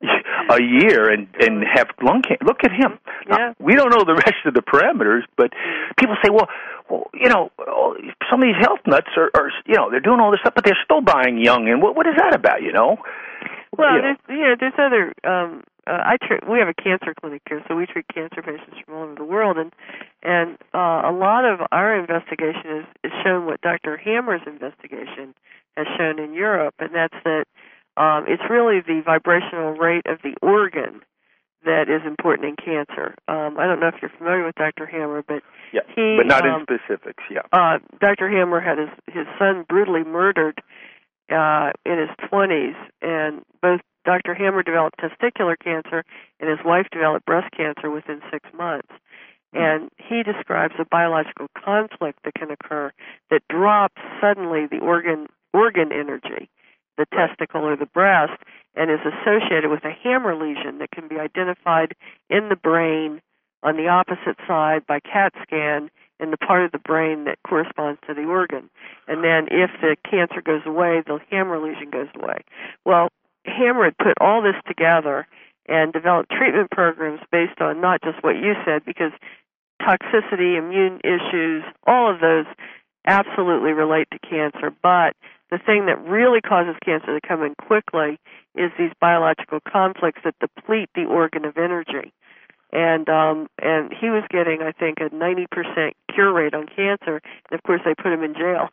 a year and, and have lung cancer. Look at him. Yeah. Now, we don't know the rest of the parameters, but people say, well, well, you know, some of these health nuts are, are, you know, they're doing all this stuff, but they're still dying young. And what, what is that about, you know? Well, you know. there's, you know, there's other, um, uh, I treat, we have a cancer clinic here, so we treat cancer patients from all over the world, and and uh, a lot of our investigation is, is shown what Doctor Hammer's investigation has shown in Europe, and that's that um, it's really the vibrational rate of the organ that is important in cancer. Um, I don't know if you're familiar with Doctor Hammer, but yeah, he, but not um, in specifics. Yeah, uh, Doctor Hammer had his his son brutally murdered uh, in his twenties, and both Doctor Hammer developed testicular cancer, and his wife developed breast cancer within six months. And he describes a biological conflict that can occur that drops suddenly the organ organ energy, the testicle or the breast, and is associated with a hammer lesion that can be identified in the brain on the opposite side by CAT scan in the part of the brain that corresponds to the organ. And then if the cancer goes away, the hammer lesion goes away. Well, Hammer had put all this together and developed treatment programs based on not just what you said, because toxicity, immune issues, all of those absolutely relate to cancer. But the thing that really causes cancer to come in quickly is these biological conflicts that deplete the organ of energy. And um, and he was getting, I think, a ninety percent cure rate on cancer. And, of course, they put him in jail.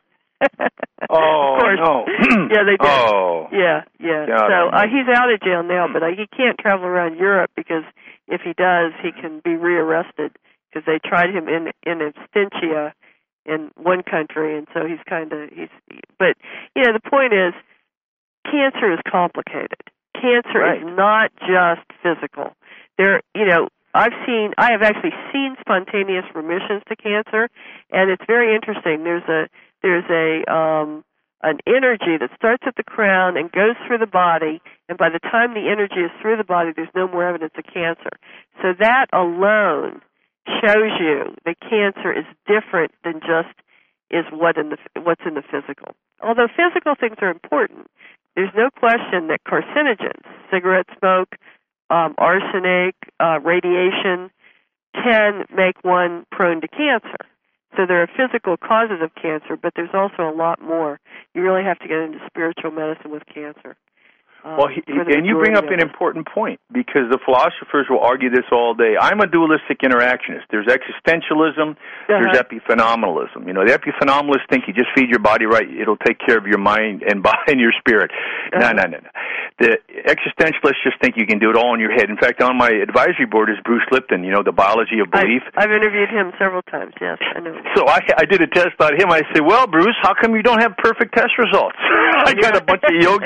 Oh, of course. no. Yeah, they did. Oh. Yeah, yeah. God, so uh, he's out of jail now, but uh, he can't travel around Europe because if he does, he can be rearrested because they tried him in in absentia in one country, and so he's kind of he's. But you know, the point is, cancer is complicated. Cancer right. is not just physical. There, you know. I've seen, I have actually seen spontaneous remissions to cancer, and it's very interesting. There's a, there's a, um, an energy that starts at the crown and goes through the body, and by the time the energy is through the body, there's no more evidence of cancer. So that alone shows you that cancer is different than just is what in the, what's in the physical. Although physical things are important, there's no question that carcinogens, cigarette smoke, Um, arsenic, uh, radiation, can make one prone to cancer. So there are physical causes of cancer, but there's also a lot more. You really have to get into spiritual medicine with cancer. Um, well, he, and you bring up an important point, because the philosophers will argue this all day. I'm a dualistic interactionist. There's existentialism, uh-huh. there's epiphenomenalism. You know, the epiphenomenalists think you just feed your body right, it'll take care of your mind and body and your spirit. Uh-huh. No, no, no, no. The existentialists just think you can do it all in your head. In fact, on my advisory board is Bruce Lipton, you know, The Biology of Belief. I've, I've interviewed him several times, yes, I know. So I, I did a test on him. I said, well, Bruce, how come you don't have perfect test results? I got a bunch of yogis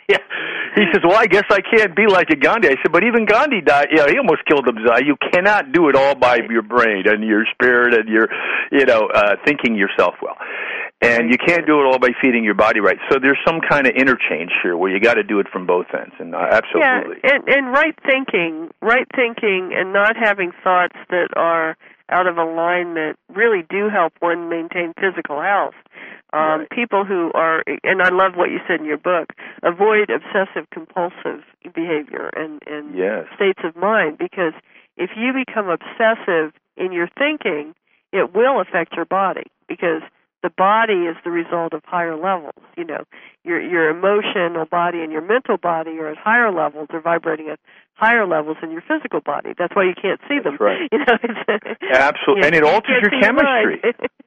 Yeah. He says, well, I guess I can't be like a Gandhi. I said, but even Gandhi died. You know, he almost killed himself. You cannot do it all by your brain and your spirit and your, you know, uh, thinking yourself well. And you can't do it all by feeding your body right. So there's some kind of interchange here where you got to do it from both ends. And uh, absolutely. Yeah, and, and right thinking, right thinking and not having thoughts that are out of alignment really do help one maintain physical health. Um, right. People who are, and I love what you said in your book, avoid obsessive-compulsive behavior and, and yes. states of mind, because if you become obsessive in your thinking, it will affect your body, because the body is the result of higher levels. You know, your your emotional body and your mental body are at higher levels. They're vibrating at higher levels than your physical body. That's why you can't see them. That's right. You know, it's, absolutely, and it alters your chemistry.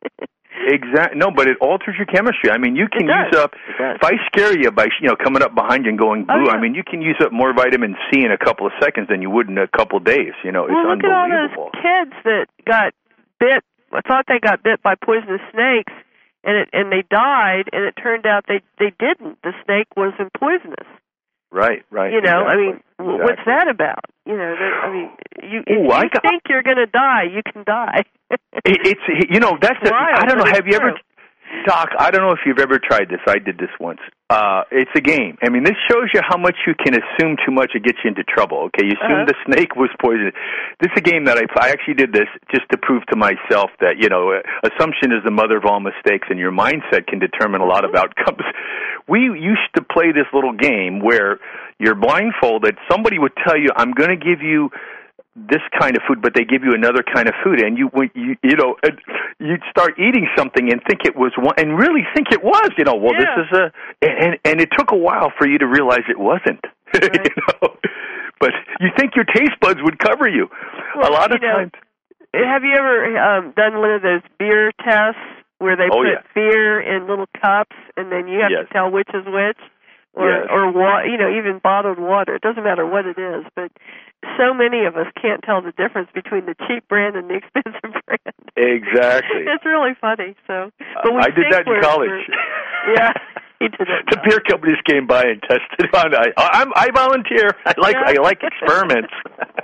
Exactly. No, but it alters your chemistry. I mean, you can use up. If I scare you by you know coming up behind you and going boo, oh, yeah. I mean, you can use up more vitamin C in a couple of seconds than you would in a couple of days. You know, it's well, look unbelievable. Look at all those kids that got bit. I thought they got bit by poisonous snakes, and it and they died, and it turned out they they didn't. The snake wasn't poisonous. Right, right. You know, exactly, I mean, exactly. what's that about? You know, that, I mean, you if Ooh, you I got, think you're going to die, you can die. it, it's you know that's the, wild, I don't know. Have you true. ever, Doc? I don't know if you've ever tried this. I did this once. Uh, it's a game. I mean, this shows you how much you can assume too much. It gets you into trouble. Okay, you assume uh-huh. the snake was poisonous. This is a game that I I actually did this just to prove to myself that you know assumption is the mother of all mistakes, and your mindset can determine a lot of outcomes. We used to play this little game where you're blindfolded. Somebody would tell you, "I'm going to give you this kind of food," but they give you another kind of food, and you you you know you'd start eating something and think it was one, and really think it was. You know, well, yeah. this is a, and and it took a while for you to realize it wasn't. Right. You know, but you think your taste buds would cover you. Well, a lot you of know, times. Have you ever um, done one of those beer tests where they oh, put yeah. beer in little cups, and then you have yes. to tell which is which? Or, yes. or wa- you know, even bottled water. It doesn't matter what it is, but so many of us can't tell the difference between the cheap brand and the expensive brand. Exactly. It's really funny. So, but we I did that in college. Yeah, he did it. The beer companies came by and tested it on. I, I'm, I volunteer. I like, yeah. I like experiments.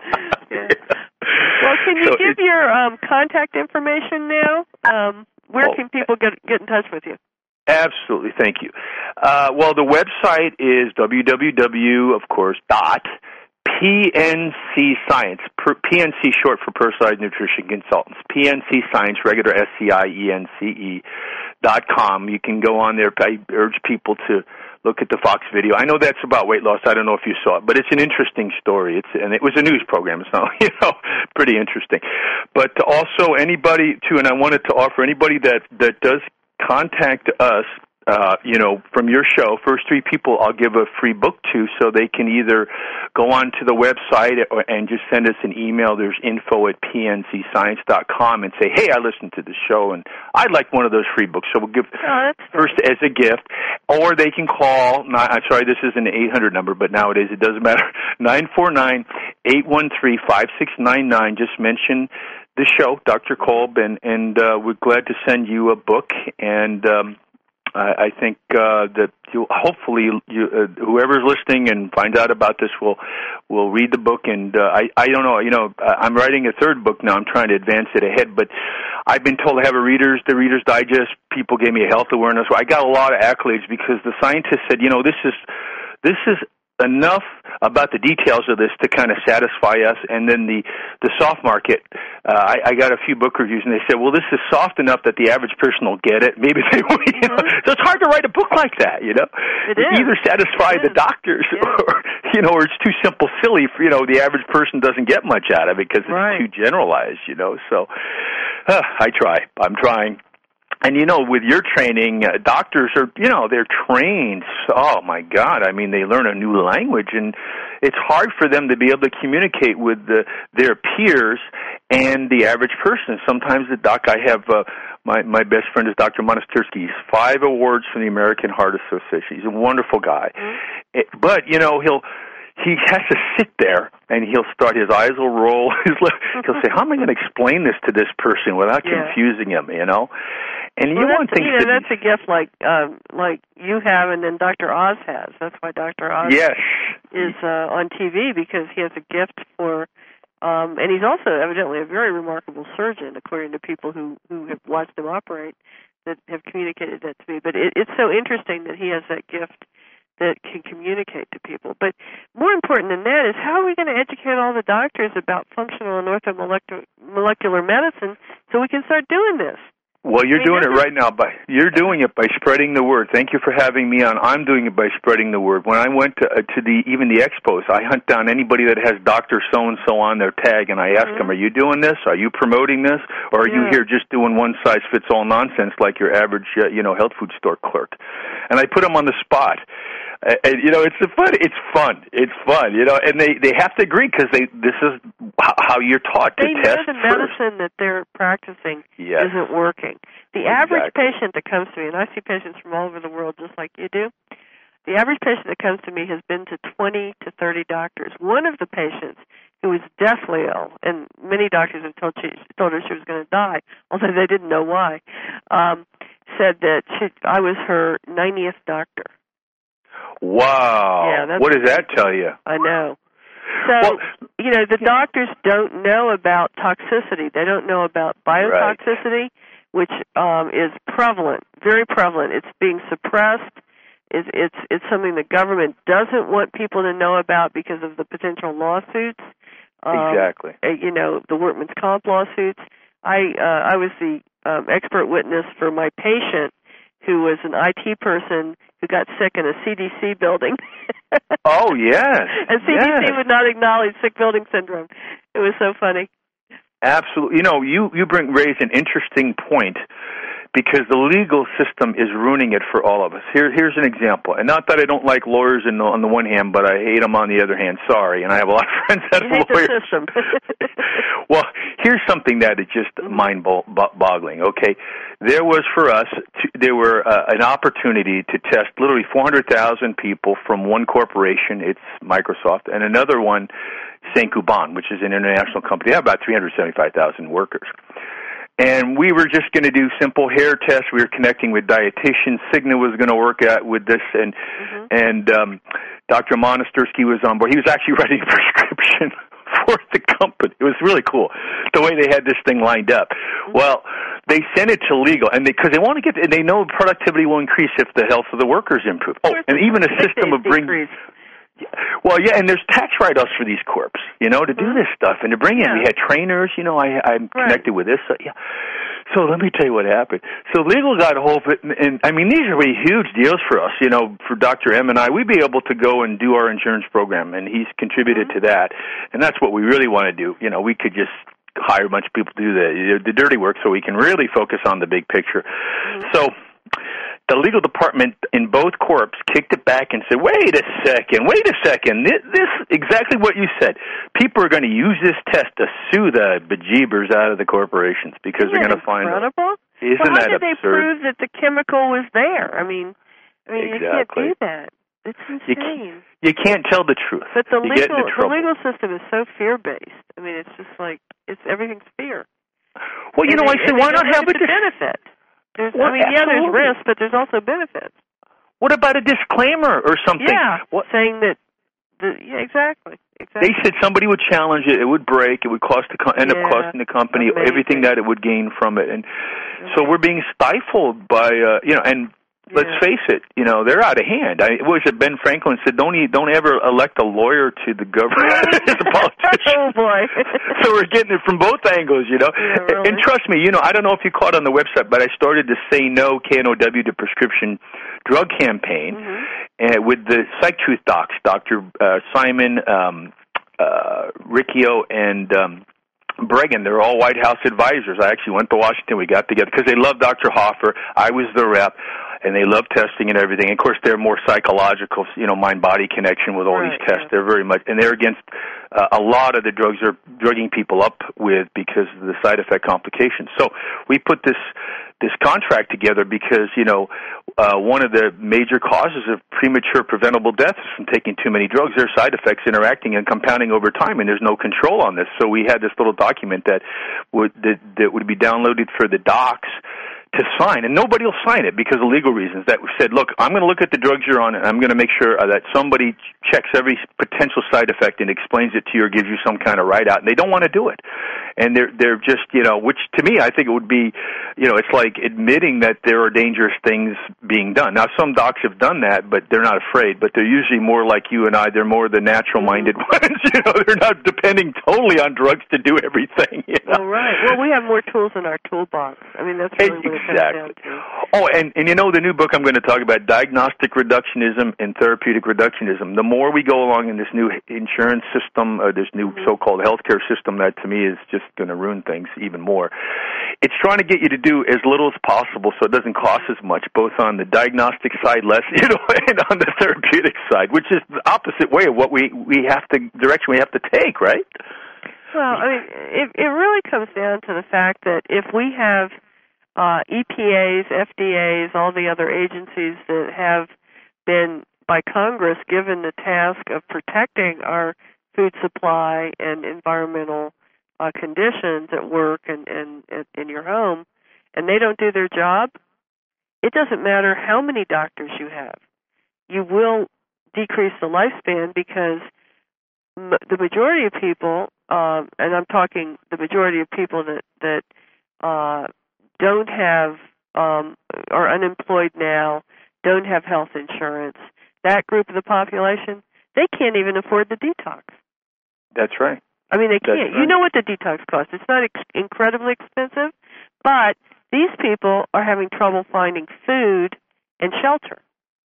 yeah. Well, can you so give it, your um, contact information now? Um, where oh, can people get get in touch with you? Absolutely, thank you. Uh, well, the website is www, of course, dot P N C Science. Per, P N C short for Personalized Nutrition Consultants. P N C Science, regular S C I E N C E dot com. You can go on there. I urge people to look at the Fox video. I know that's about weight loss. I don't know if you saw it, but it's an interesting story. It's and it was a news program, so you know, pretty interesting. But also anybody too, and I wanted to offer anybody that that does contact us, uh, you know, from your show, first three people I'll give a free book to, so they can either go on to the website or, and just send us an email. There's info at P N C science dot com and say, hey, I listened to the show and I'd like one of those free books. So we'll give oh, first as a gift. Or they can call, not, I'm sorry, this is an eight hundred number, but nowadays it doesn't matter, nine four nine, eight one three, five six nine nine. Just mention the show, Doctor Kolb, and, and uh, we're glad to send you a book. And um, I, I think uh, that you, hopefully you, uh, whoever's listening and finds out about this will will read the book. And uh, I, I don't know, you know, I'm writing a third book now. I'm trying to advance it ahead, but I've been told to have a readers, the Reader's Digest. People gave me a health awareness. I got a lot of accolades because the scientists said, you know, this is this is enough about the details of this to kind of satisfy us. And then the the soft market, uh, I, I got a few book reviews, and they said, well, this is soft enough that the average person will get it. Maybe they won't. You know? So it's hard to write a book like that, you know. It is. Either satisfy it the is. doctors, yeah. or, you know, or it's too simple, silly. For, you know, the average person doesn't get much out of it because it's right. too generalized, you know. So uh, I try. I'm trying. And, you know, with your training, uh, doctors are, you know, they're trained. Oh, my God. I mean, they learn a new language, and it's hard for them to be able to communicate with the, their peers and the average person. Sometimes the doc, I have, uh, my, my best friend is Doctor Monastirsky. He's five awards from the American Heart Association. He's a wonderful guy. Mm-hmm. It, but, you know, he'll... he has to sit there, and he'll start, his eyes will roll. His lip, he'll say, how am I going to explain this to this person without yeah. confusing him, you know? And well, you want things you know, to that's a gift like um, like you have, and then Doctor Oz has. That's why Doctor Oz yes. is uh, on T V, because he has a gift for, um, and he's also evidently a very remarkable surgeon, according to people who, who have watched him operate, that have communicated that to me. But it, it's so interesting that he has that gift that can communicate to people. But more important than that is, how are we going to educate all the doctors about functional and orthomolecular medicine so we can start doing this? Well, you're I mean, doing it right now. By You're doing it by spreading the word. Thank you for having me on. I'm doing it by spreading the word. When I went to, uh, to the even the expos, I hunt down anybody that has Doctor So-and-so on their tag, and I ask mm-hmm. them, are you doing this? Are you promoting this? Or are yeah. you here just doing one-size-fits-all nonsense like your average uh, you know, health food store clerk? And I put them on the spot. Uh, and, you know, it's a fun. It's fun. It's fun. You know, and they, they have to agree, because they this is how you're taught to they test know the first. medicine that they're practicing yes. isn't working. The exactly. average patient that comes to me, and I see patients from all over the world just like you do, the average patient that comes to me has been to twenty to thirty doctors. One of the patients, who was deathly ill, and many doctors have told, she, told her she was going to die, although they didn't know why, um, said that she, I was her ninetieth doctor. Wow. Yeah, what does that tell you? I know. So, well, you know, the doctors don't know about toxicity. They don't know about biotoxicity, right. which um, is prevalent, very prevalent. It's being suppressed. It's, it's, it's something the government doesn't want people to know about because of the potential lawsuits. Um, exactly. You know, the workman's comp lawsuits. I, uh, I was the um, expert witness for my patient, who was an I T person who got sick in a C D C building. Oh, yes. And C D C yes. would not acknowledge sick building syndrome. It was so funny. Absolutely. You know, you, you bring raise an interesting point, because the legal system is ruining it for all of us. Here, here's an example. And not that I don't like lawyers in the, on the one hand, but I hate them on the other hand. Sorry. And I have a lot of friends that you are hate lawyers. The system. Well, here's something that is just mind-boggling, okay? There was for us, there were uh, an opportunity to test literally four hundred thousand people from one corporation, it's Microsoft, and another one, Saint-Gobain, which is an international company. They have about three hundred seventy-five thousand workers. And we were just going to do simple hair tests. We were connecting with dietitians. Cigna was going to work out with this, and mm-hmm. and um, Doctor Monastersky was on board. He was actually writing a prescription for the company. It was really cool the way they had this thing lined up. Mm-hmm. Well, they sent it to legal, and because they, they want to get, and they know productivity will increase if the health of the workers improve. Oh, and even a system of bringing. Well, yeah, and there's tax write-offs for these corps, you know, to do this stuff and to bring in. Yeah. We had trainers, you know, I, I'm right. connected with this. So, yeah. So let me tell you what happened. So legal got a hold of it, and, and I mean, these are really huge deals for us, you know, for Doctor M and I. We'd be able to go and do our insurance program, and he's contributed mm-hmm. to that, and that's what we really want to do. You know, we could just hire a bunch of people to do the, the dirty work so we can really focus on the big picture. Mm-hmm. So the legal department in both corps kicked it back and said, wait a second, wait a second, this, this exactly what you said. People are going to use this test to sue the bejeebers out of the corporations because Isn't they're going to find out. Isn't well, how that did absurd? They prove that the chemical was there? I mean, I mean exactly. you can't do that. It's insane. You can't, you can't tell the truth. But the you legal the legal system is so fear-based. I mean, it's just like, it's everything's fear. Well, you and know, they, I said, why not have a dis- benefit? There's, well, I mean, absolutely. yeah, there's risk, but there's also benefits. What about a disclaimer or something? Yeah, what? saying that, the, yeah, exactly. exactly. They said somebody would challenge it, it would break, it would cost the co- end yeah, up costing the company amazing. everything that it would gain from it. And yeah. so we're being stifled by, uh, you know, and let's yeah. face it, you know, they're out of hand. I was it Ben Franklin said, don't e- don't ever elect a lawyer to the government as a politician. Oh, boy. So we're getting it from both angles, you know. Yeah, really. And trust me, you know, I don't know if you caught on the website, but I started to Say No, K N O W, to prescription drug campaign mm-hmm. uh, with the Psych Truth docs, Doctor Uh, Simon, um, uh, Riccio, and um, Bregan. They're all White House advisors. I actually went to Washington. We got together because they love Doctor Hoffer. I was the rep. And they love testing and everything. And of course, they're more psychological, you know, mind-body connection with all right, these tests. yeah. They're very much, and they're against uh, a lot of the drugs they're drugging people up with because of the side effect complications. So we put this this contract together because, you know, uh, one of the major causes of premature preventable death is from taking too many drugs. There are side effects interacting and compounding over time, and there's no control on this. So we had this little document that would that, that would be downloaded for the docs to sign, and nobody will sign it because of legal reasons, that said, look, I'm going to look at the drugs you're on, and I'm going to make sure that somebody checks every potential side effect and explains it to you or gives you some kind of write-out, and they don't want to do it. And they're they're just, you know, which to me, I think it would be, you know, it's like admitting that there are dangerous things being done. Now, some docs have done that, but they're not afraid, but they're usually more like you and I. They're more the natural-minded ones, you know, they're not depending totally on drugs to do everything, you know? Well, right. Well, we have more tools in our toolbox. I mean, that's really what it comes down to. Oh, and, and you know, the new book I'm going to talk about, diagnostic reductionism and therapeutic reductionism. The more we go along in this new insurance system, or this new mm-hmm. so-called healthcare system that to me is just going to ruin things even more, it's trying to get you to do as little as possible so it doesn't cost as much, both on the diagnostic side, less, you know, and on the therapeutic side, which is the opposite way of what we, we have to, direction we have to take, right? Well, I mean, it, it really comes down to the fact that if we have uh, E P As, F D As, all the other agencies that have been, by Congress, given the task of protecting our food supply and environmental uh, conditions at work and, and, and in your home, and they don't do their job, it doesn't matter how many doctors you have. You will decrease the lifespan because m- the majority of people, um, and I'm talking the majority of people that, that uh, don't have, um, are unemployed now, don't have health insurance, that group of the population, they can't even afford the detox. That's right. I mean, they can't. Right. You know what the detox costs. It's not ex- incredibly expensive, but these people are having trouble finding food and shelter.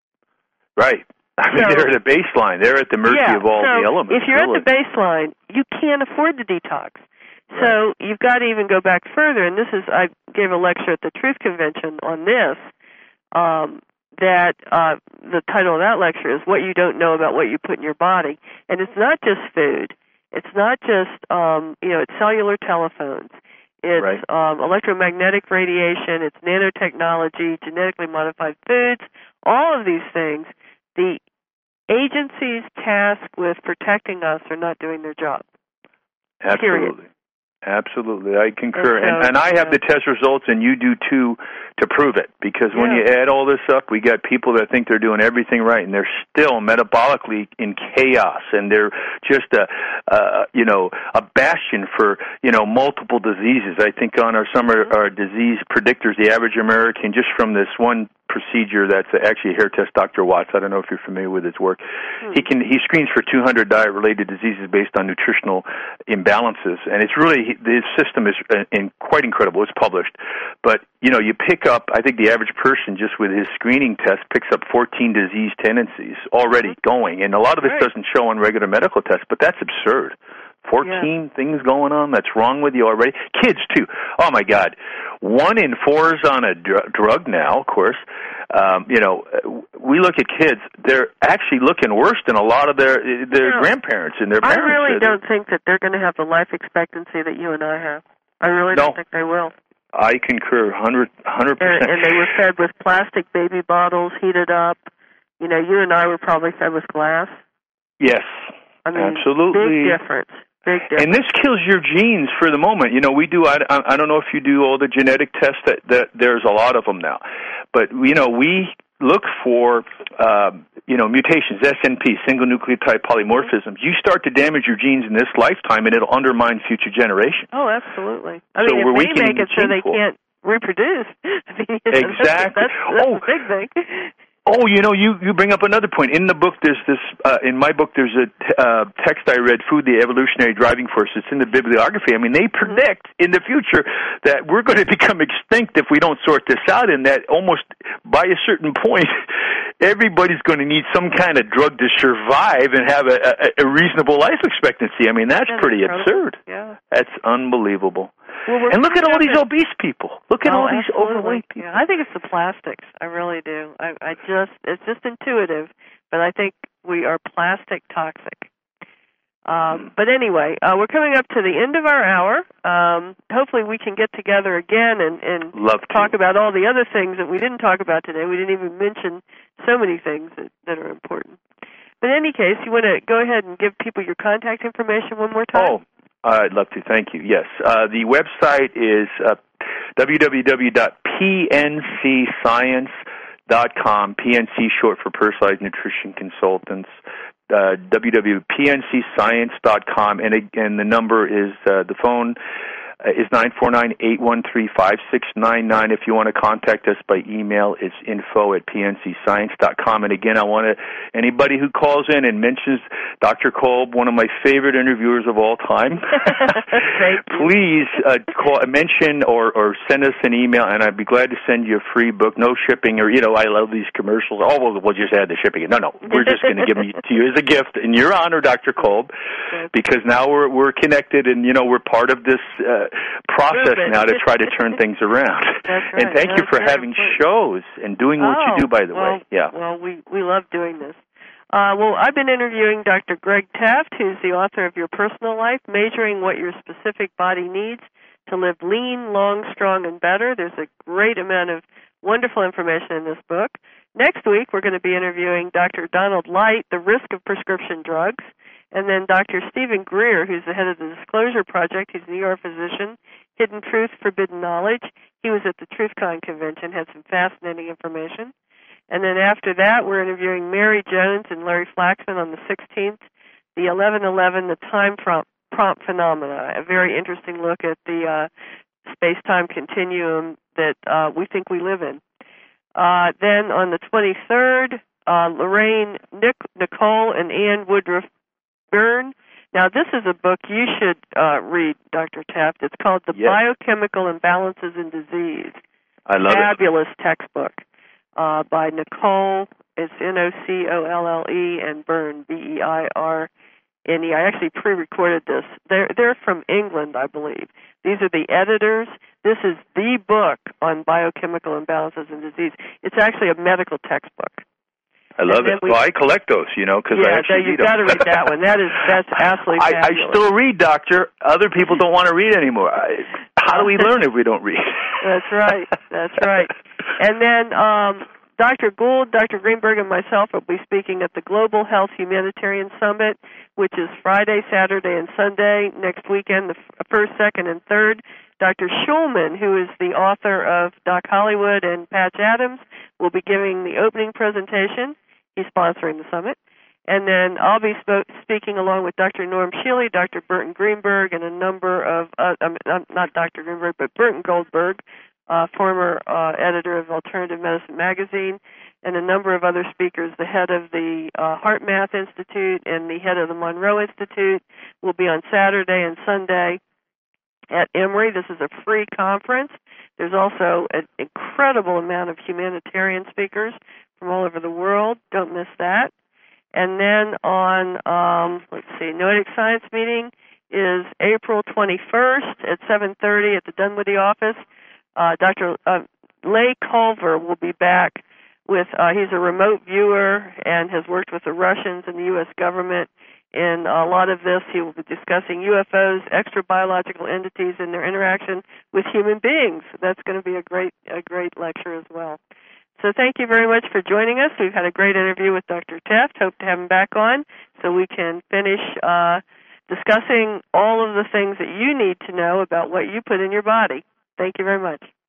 Right. I mean, so, they're at a baseline. They're at the mercy yeah, of all so the elements. If you're really. at the baseline, you can't afford the detox. Right. So you've got to even go back further, and this is, I gave a lecture at the Truth Convention on this, um, that uh, the title of that lecture is What You Don't Know About What You Put in Your Body. And it's not just food. It's not just, um, you know, it's cellular telephones. It's right. um, electromagnetic radiation. It's nanotechnology, genetically modified foods, all of these things. The agencies tasked with protecting us are not doing their job. Absolutely. Period. Absolutely, I concur, and, so, and, and I have yeah. the test results, and you do too, to prove it. Because when yeah. you add all this up, we got people that think they're doing everything right, and they're still metabolically in chaos, and they're just a, uh, you know, a bastion for you know multiple diseases. I think on our summer mm-hmm. our disease predictors, the average American, just from this one procedure that's actually a hair test, Doctor Watts. I don't know if you're familiar with his work. Hmm. He can he screens for two hundred diet-related diseases based on nutritional imbalances, and it's really his system is in, quite incredible. It's published, but you know you pick up. I think the average person just with his screening test picks up fourteen disease tendencies already mm-hmm. going, and a lot of this right. doesn't show on regular medical tests, but that's absurd. Fourteen yeah. things going on that's wrong with you already. Kids too. Oh my God, one in four is on a dr- drug now. Of course, um, you know we look at kids; they're actually looking worse than a lot of their their no, grandparents and their parents. I really they're, don't think that they're going to have the life expectancy that you and I have. I really no, don't think they will. I concur, hundred hundred percent. And they were fed with plastic baby bottles, heated up. You know, you and I were probably fed with glass. Yes, I mean, absolutely. Big difference. Big difference. And this kills your genes for the moment. You know, we do, I, I don't know if you do all the genetic tests, that, that there's a lot of them now. But, you know, we look for, um, you know, mutations, S N P, single nucleotide polymorphisms. You start to damage your genes in this lifetime, and it'll undermine future generations. Oh, absolutely. I so mean, we're if they make it so they pool. can't reproduce, I mean, exactly. that's, that's, that's oh. a big thing. Oh, you know, you, you bring up another point. In the book, there's this, uh, in my book, there's a uh, text I read, Food, the Evolutionary Driving Force. It's in the bibliography. I mean, they predict in the future that we're going to become extinct if we don't sort this out, and that almost by a certain point, everybody's going to need some kind of drug to survive and have a, a, a reasonable life expectancy. I mean, that's, that's pretty incredible. Absurd. Yeah. That's unbelievable. Well, and look at all these obese people. Look at oh, all these absolutely. overweight people. Yeah, I think it's the plastics. I really do. I, I just, it's just intuitive, but I think we are plastic toxic. Um, but anyway, uh, we're coming up to the end of our hour. Um, hopefully we can get together again and, and Love talk to. about all the other things that we didn't talk about today. We didn't even mention so many things that, that are important. But in any case, you want to go ahead and give people your contact information one more time? Oh. I'd love to. Thank you. Yes. Uh, the website is uh, w w w dot p n c science dot com. P N C short for Personalized Nutrition Consultants. Uh, w w w dot p n c science dot com. And again, the number is uh, the phone uh, is nine four nine, eight one three, five six nine nine. If you want to contact us by email, it's info at p n c science dot com. And again, I want to, anybody who calls in and mentions Doctor Kolb, one of my favorite interviewers of all time, please uh, call, mention or, or send us an email, and I'd be glad to send you a free book, no shipping, or, you know, I love these commercials. Oh, we'll, we'll just add the shipping. No, no, we're just going to give them to you as a gift in your honor, Doctor Kolb, because now we're we're connected, and, you know, we're part of this uh, process now to try to turn things around. That's right. And thank That's you for having important. shows and doing what oh, you do, by the well, way. Yeah. Well, we, we love doing this. Uh, well, I've been interviewing Doctor Greg Teft, who's the author of Your Personal Life, Measuring What Your Specific Body Needs to Live Lean, Long, Strong, and Better. There's a great amount of wonderful information in this book. Next week, we're going to be interviewing Doctor Donald Light, The Risk of Prescription Drugs, and then Doctor Stephen Greer, who's the head of the Disclosure Project. He's a New York physician, Hidden Truth, Forbidden Knowledge. He was at the TruthCon convention, had some fascinating information. And then after that, we're interviewing Mary Jones and Larry Flaxman on the sixteenth, the eleven eleven, the time prompt, prompt phenomena, a very interesting look at the uh, space-time continuum that uh, we think we live in. Uh, then on the twenty-third, uh, Lorraine, Nick, Nicole, and Ann Woodruff Byrne. Now, this is a book you should uh, read, Doctor Teft. It's called The yes. Biochemical Imbalances in Disease. I love Fabulous it. textbook. Uh, by Nicole, it's N O C O L L E, and Byrne, B E I R N E. I actually pre-recorded this. They're, they're from England, I believe. These are the editors. This is the book on biochemical imbalances in disease. It's actually a medical textbook. I love it. We, well, I collect those, you know, because yeah, I actually you've read them. got to read that one. That is, that's absolutely I, fabulous. I still read, Doctor. Other people don't want to read anymore. I, how do we learn if we don't read? That's right. That's right. And then um, Doctor Gould, Doctor Greenberg, and myself will be speaking at the Global Health Humanitarian Summit, which is Friday, Saturday, and Sunday next weekend, the first, second, and third. Doctor Schulman, who is the author of Doc Hollywood and Patch Adams, will be giving the opening presentation. He's sponsoring the summit. And then I'll be sp- speaking along with Doctor Norm Shealy, Doctor Burton Greenberg, and a number of, uh, um, not Doctor Greenberg, but Burton Goldberg, uh, former uh, editor of Alternative Medicine magazine, and a number of other speakers. The head of the uh, HeartMath Institute and the head of the Monroe Institute will be on Saturday and Sunday at Emory. This is a free conference. There's also an incredible amount of humanitarian speakers from all over the world. Don't miss that. And then on, um, let's see, Noetic Science Meeting is April twenty-first at seven thirty at the Dunwoody office. Uh, Doctor Uh, Leigh Culver will be back with, uh, he's a remote viewer and has worked with the Russians and the U S government. In a lot of this, he will be discussing U F Os, extrabiological entities, and their interaction with human beings. That's going to be a great, a great lecture as well. So thank you very much for joining us. We've had a great interview with Doctor Teft. Hope to have him back on so we can finish uh, discussing all of the things that you need to know about what you put in your body. Thank you very much.